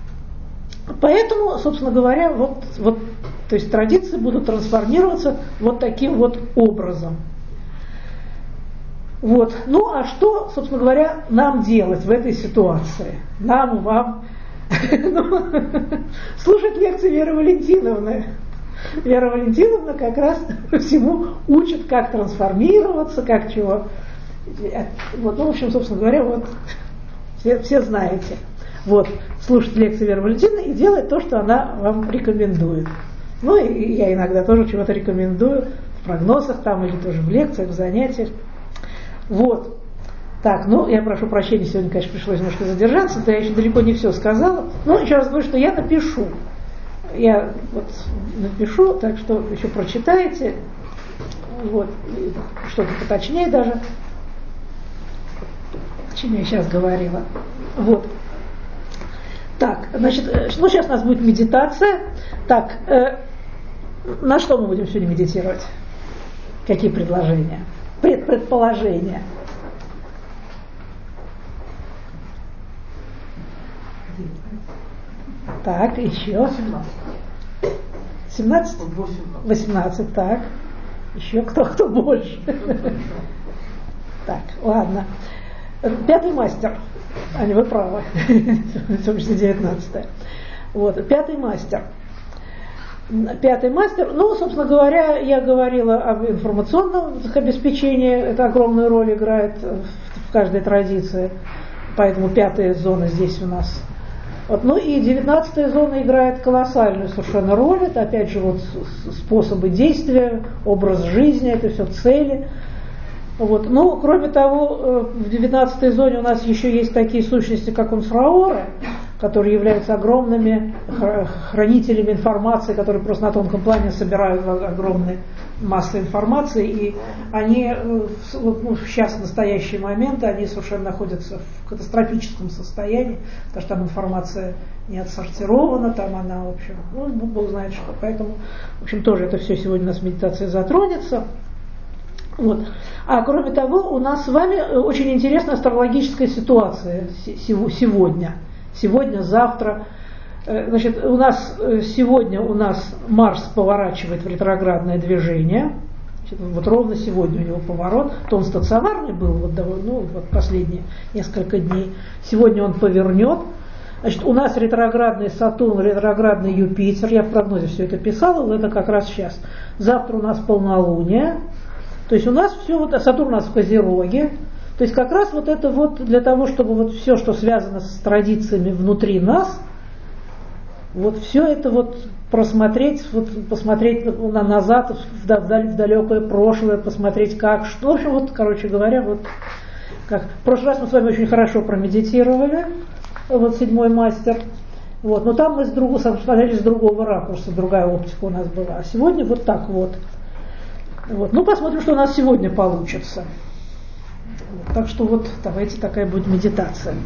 Поэтому, собственно говоря, вот, вот, то есть традиции будут трансформироваться вот таким вот образом. Вот. Ну, а что, собственно говоря, нам делать в этой ситуации? Нам, вам. Слушать лекции Веры Валентиновны. Вера Валентиновна как раз всему учит, как трансформироваться, как чего. Вот, ну, в общем, собственно говоря, вот все, все знаете. Вот, слушать лекции Веры Валентиновны и делать то, что она вам рекомендует. Ну, и я иногда тоже чего-то рекомендую в прогнозах там, или тоже в лекциях, в занятиях. Вот. Так, ну, я прошу прощения, сегодня, конечно, пришлось немножко задержаться, да я еще далеко не все сказала. Но еще раз говорю, что я напишу. Я вот напишу, так что еще прочитаете. Вот, что-то поточнее даже, о чем я сейчас говорила. Вот. Так, значит, ну, сейчас у нас будет медитация. Так, э, на что мы будем сегодня медитировать? Какие предложения? Пред, предположения? Так, еще. семнадцать? восемнадцать, так. Еще кто, кто больше? Так, ладно. Пятый мастер. А, не, вы правы. В том числе девятнадцатое. Вот, пятый мастер. Пятый мастер, ну, собственно говоря, я говорила об информационном обеспечении, это огромную роль играет в каждой традиции, поэтому пятая зона здесь у нас. Вот. Ну и девятнадцатая зона играет колоссальную совершенно роль, это опять же вот способы действия, образ жизни, это все цели. Вот. Ну, кроме того, в девятнадцатой зоне у нас еще есть такие сущности, как унфраоры, которые являются огромными хранителями информации, которые просто на тонком плане собирают огромные массы информации, и они ну, сейчас, в настоящий момент, они совершенно находятся в катастрофическом состоянии, потому что там информация не отсортирована, там она, в общем, ну, Бог знает что. Поэтому, в общем, тоже это все сегодня у нас в медитации затронется. Вот. А кроме того, у нас с вами очень интересная астрологическая ситуация сегодня. Сегодня, завтра. Значит, у нас сегодня у нас Марс поворачивает в ретроградное движение. Значит, вот ровно сегодня у него поворот. То он стационарный был вот, ну, вот последние несколько дней. Сегодня он повернет. Значит, у нас ретроградный Сатурн, ретроградный Юпитер. Я в прогнозе все это писала, но это как раз сейчас. Завтра у нас полнолуние. То есть у нас все, вот, Сатурн у нас в Козероге. То есть как раз вот это вот для того, чтобы вот все, что связано с традициями внутри нас, вот все это вот просмотреть, вот посмотреть на, назад, в, в, в далекое прошлое, посмотреть как, что, в общем, вот, короче говоря, вот как. В прошлый раз мы с вами очень хорошо промедитировали, вот седьмой мастер, вот, но там мы с другого, смотрели с другого ракурса, другая оптика у нас была, а сегодня вот так вот. Вот. Ну, посмотрим, что у нас сегодня получится. Вот. Так что вот давайте такая будет медитация.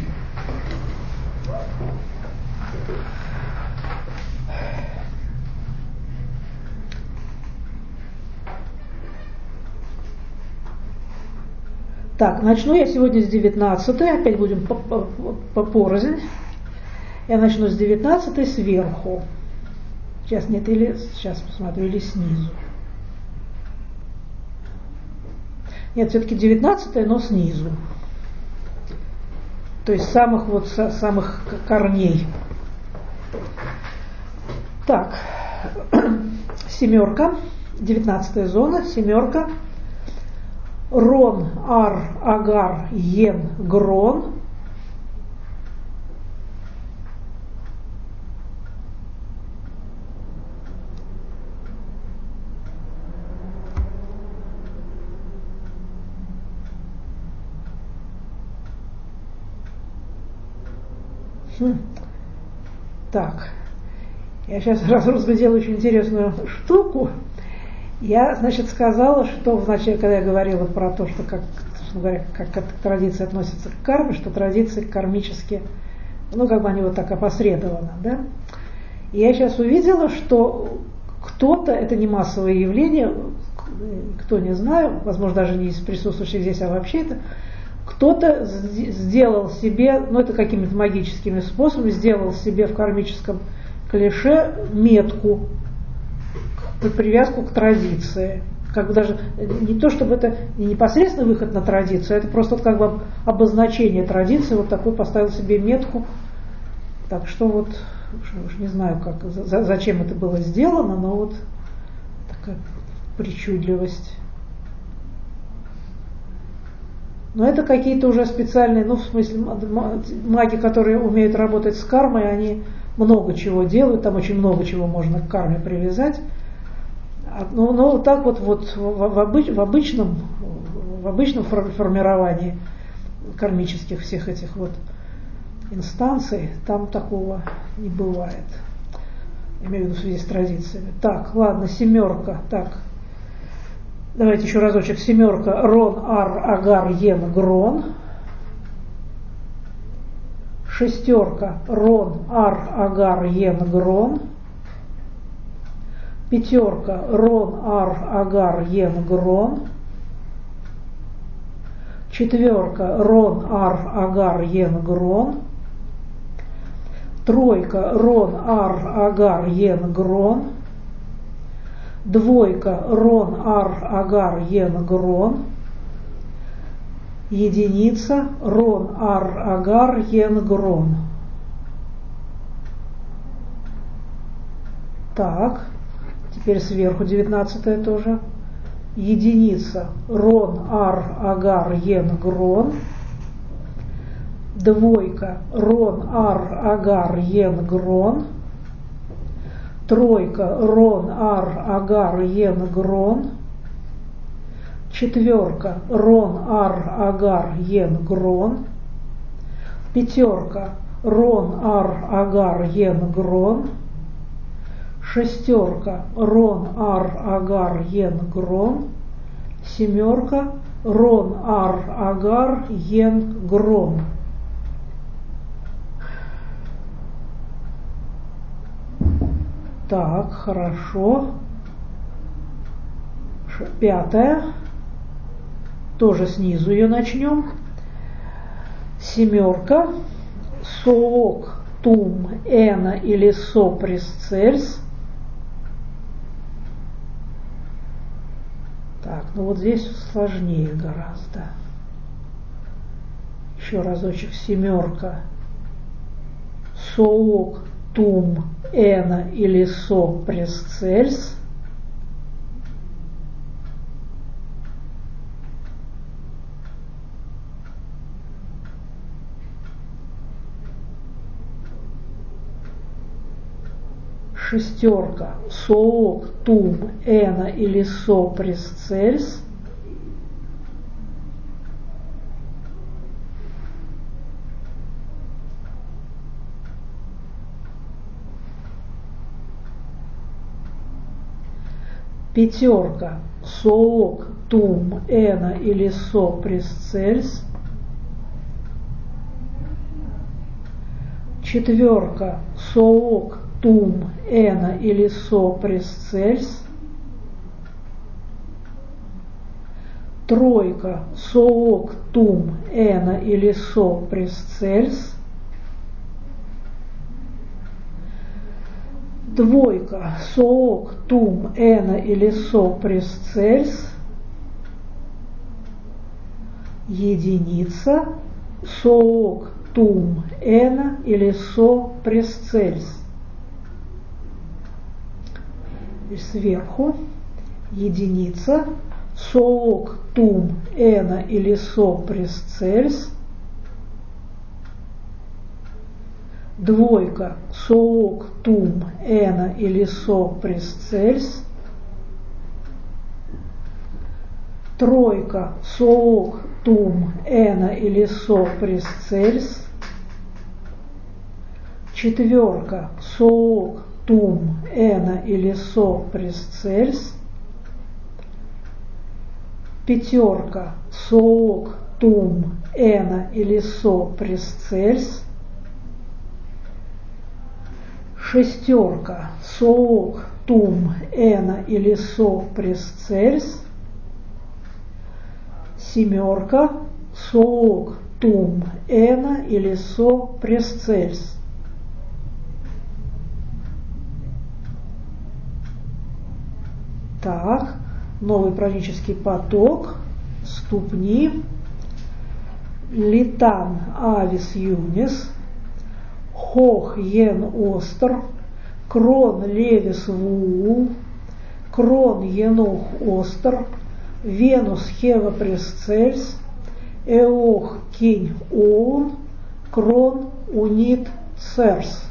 Так, начну я сегодня с девятнадцатой, опять будем порознь. Я начну с девятнадцатой сверху. Сейчас нет, или сейчас посмотрю, или снизу. Нет, все-таки девятнадцатая, но снизу. То есть самых вот самых корней. Так, семерка, девятнадцатая зона, семерка. Рон, Ар, Агар, Йен, Грон. Хм. Так, я сейчас раз разглядела очень интересную штуку. Я, значит, сказала, что вначале, когда я говорила про то, что как, говоря, как, как традиция относится к карме, что традиции кармически, ну, как бы они вот так опосредованно, да. И я сейчас увидела, что кто-то, это не массовое явление, кто не знаю, возможно, даже не из присутствующих здесь, а вообще это, кто-то сделал себе, ну это какими-то магическими способами, сделал себе в кармическом клише метку, привязку к традиции. Как бы даже не то, чтобы это не непосредственно выход на традицию, это просто вот как бы обозначение традиции, вот такой поставил себе метку. Так что вот, уж не знаю, как, за, зачем это было сделано, но вот такая причудливость. Но это какие-то уже специальные, ну в смысле маги, которые умеют работать с кармой, они много чего делают, там очень много чего можно к карме привязать. Но, но так вот, вот в, обыч, в, обычном, в обычном формировании кармических всех этих вот инстанций, там такого не бывает. Я имею в виду в связи с традициями. Так, ладно, семерка. Так, давайте еще разочек. Семерка. Рон, Ар, Агар, Йен, Грон. Шестерка. Рон, Ар, Агар, Йен, Грон. Пятерка. Рон, Ар, Агар, Йен, Грон. Четверка. Рон, Ар, Агар, Йен, Грон. Тройка. Рон, Ар, Агар, Йен, Грон. Двойка. Рон, Ар, Агар, Йен, Грон. Единица. Рон, Ар, Агар, Йен, Грон. Так. Теперь сверху девятнадцатая тоже. Единица. Рон, Ар, Агар, Йен, Грон. Двойка. Рон, Ар, Агар, Йен, Грон. Тройка. Рон, Ар, Агар, Йен, Грон. Четверка. Рон, Ар, Агар, Йен, Грон. Пятерка. рон, ар, агар, ен, грон. Шестерка, рон, ар, агар, ен, грон. Семерка, рон, ар, агар, ен, грон. Так, хорошо. Пятая. Тоже снизу ее начнем. Семерка. Соок, тум, эна или со пресцельс. Так, ну вот здесь сложнее гораздо. Еще разочек. Семерка. Соок, тум, эна или со пресцельс. Шестерка. Соок, тум, эна или со пресцельс. Пятерка. Соок, тум, эна или со пресцельс. Четверка. Соок, тум, эна или со пресцельс. Тройка. Соок, тум, эна или со пресцельс. Двойка. Соок, тум, эна или со пресцельс. Единица. Соок, тум, эна или со пресцельс. И сверху единица. Соок, тум, эна или со пресцельс. Двойка. Соок, тум, эна или со пресцельс. Тройка. Соок, тум, эна или со пресцельс. Четверка. Соок, тум, эна или со пресцельс. Пятерка. Соок, тум, эна или со пресцельс. Шестерка. Соок, тум, эна или со пресцельс. Семерка. Соок, тум, эна или со пресцельс. Так, новый пранический поток, ступни. Литан, авис, юнис. Хох, ен, остр. Крон, левис, вуул. Крон, енох, остр. Венус, хева, пресцельс. Эох, кинь, оун. Крон, унит, церс.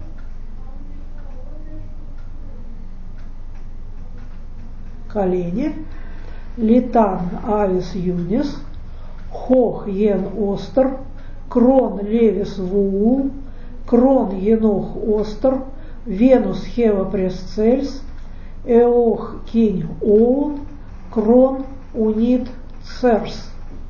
Колени. Литан, авис, юнис. Хох, ен, остр. Крон, левис, вуул. Крон, енох, остр. Венус, хева, пресцельс. Эох, кинь, оун. Крон, унит, церс.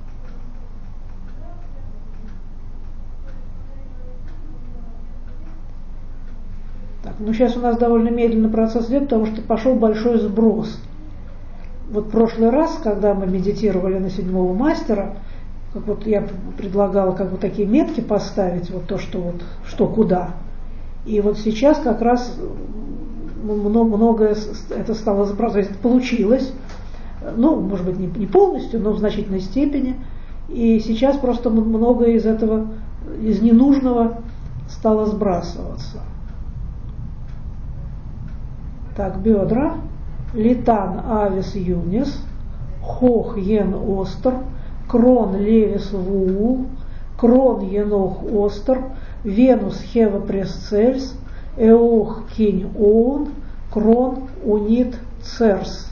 Так, ну сейчас у нас довольно медленный процесс идет, потому что пошел большой сброс. Вот в прошлый раз, когда мы медитировали на седьмого мастера, как вот я предлагала как бы такие метки поставить, вот то, что вот, что куда. И вот сейчас как раз многое это стало сбрасывать, это получилось. Ну, может быть, не, не полностью, но в значительной степени. И сейчас просто многое из этого, из ненужного стало сбрасываться. Так, бедра. Литан, авис, юнис. Хох, ен, остр. Крон, левис, вуул. Крон, енох, остр. Венус, хева, пресцельс. Эох, кинь, оун. Крон, унит, церс.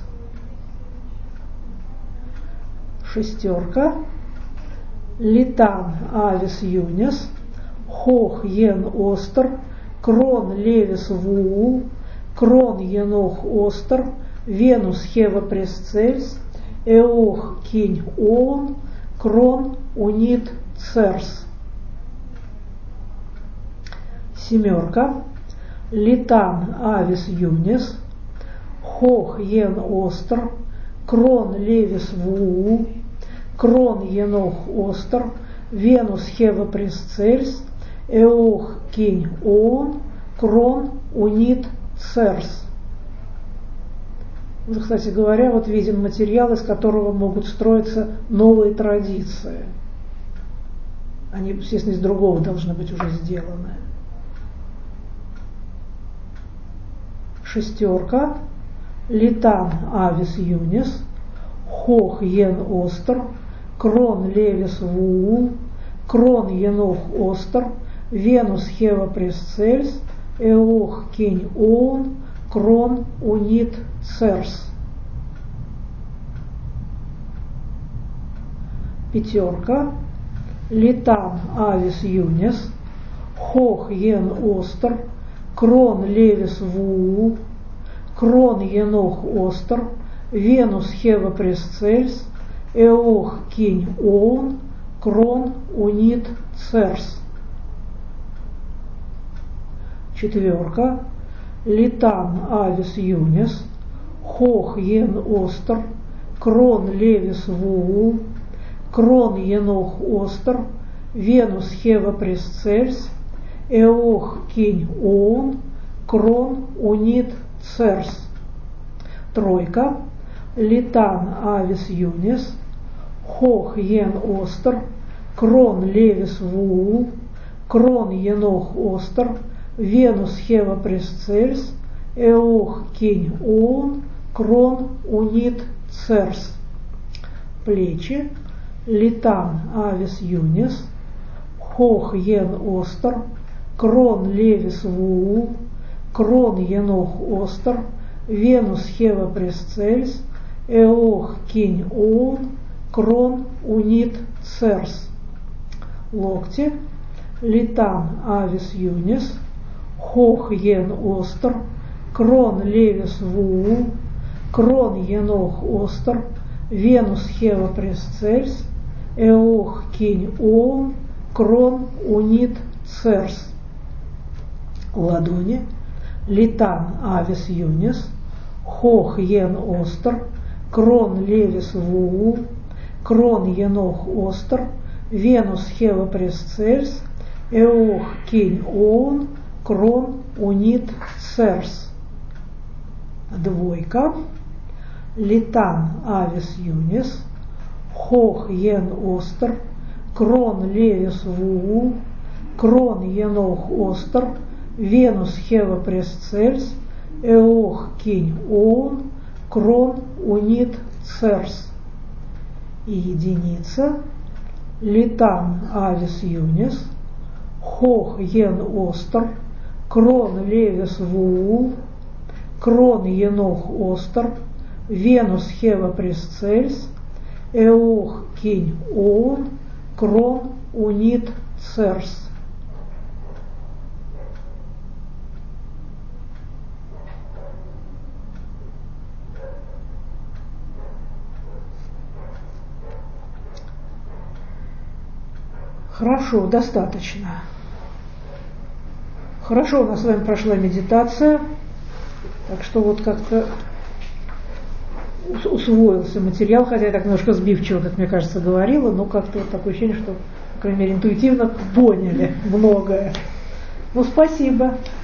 Шестерка. Литан, авис, юнис. хох ен остер, крон левис вуул, крон енох остер, венус хева пресцельс, эох кинь оон, крон унит церс. Семерка. Литан авис юнис, хох ен остер, крон левис вуул, крон енох остер, венус хева пресцельс, эох кинь оон, крон унит церс. Уже, кстати говоря, вот виден материал, из которого могут строиться новые традиции. Они, естественно, из другого должны быть уже сделаны. Шестерка. Литан авис юнис, хох ен остер, крон левис вуул, крон енох остер, венус хева пресцельс, эох кинь оон, крон унит церс. Пятерка. Литан авис юнис, хох ен остер, крон левис вуул, крон енох остер, венус хева пресцельс, эох кинь оон, крон унит церс. Четверка. Литан авис юнис, хох ен остер, крон левис вуул, крон енох остер, венус хева пресцельс, эох кинь оон, крон унит церс. Тройка. Литан авис юнис, хох ен остер, крон левис вуул, крон енох остер, венус хева пресцельс, эох кинь оон, крон унит церс. Плечи. Литан авис юнис, хох ен остер, крон левис вуул, крон енох остер, венус хева пресцельс, эох кинь оон, крон унит церс. Локти. Литан авис юнис, хох ен остер, крон левис вуул, крон енох остер, венус хева пресцельс, эох кинь оон, крон унит церс. Ладони. Литан авис юнис, хох ен остер, крон левис вуул, крон енох остер, венус хева пресцельс, эох кинь оон, крон унит церс. Двойка. Литан авис юнис, хох ен остер, крон левис вуул, крон енох остер, венус хева пресцельс, эох кинь оон, крон унит церс. И единица. Литан авис юнис, хох ен остер, крон левис вуул, крон енох остер, венус хева пресцельс, эох кинь оон, крон унит церс. Хорошо, достаточно. Хорошо у нас с вами прошла медитация, так что вот как-то усвоился материал, хотя я так немножко сбивчиво, как мне кажется, говорила, но как-то вот такое ощущение, что, по крайней мере, интуитивно поняли многое. Ну, спасибо.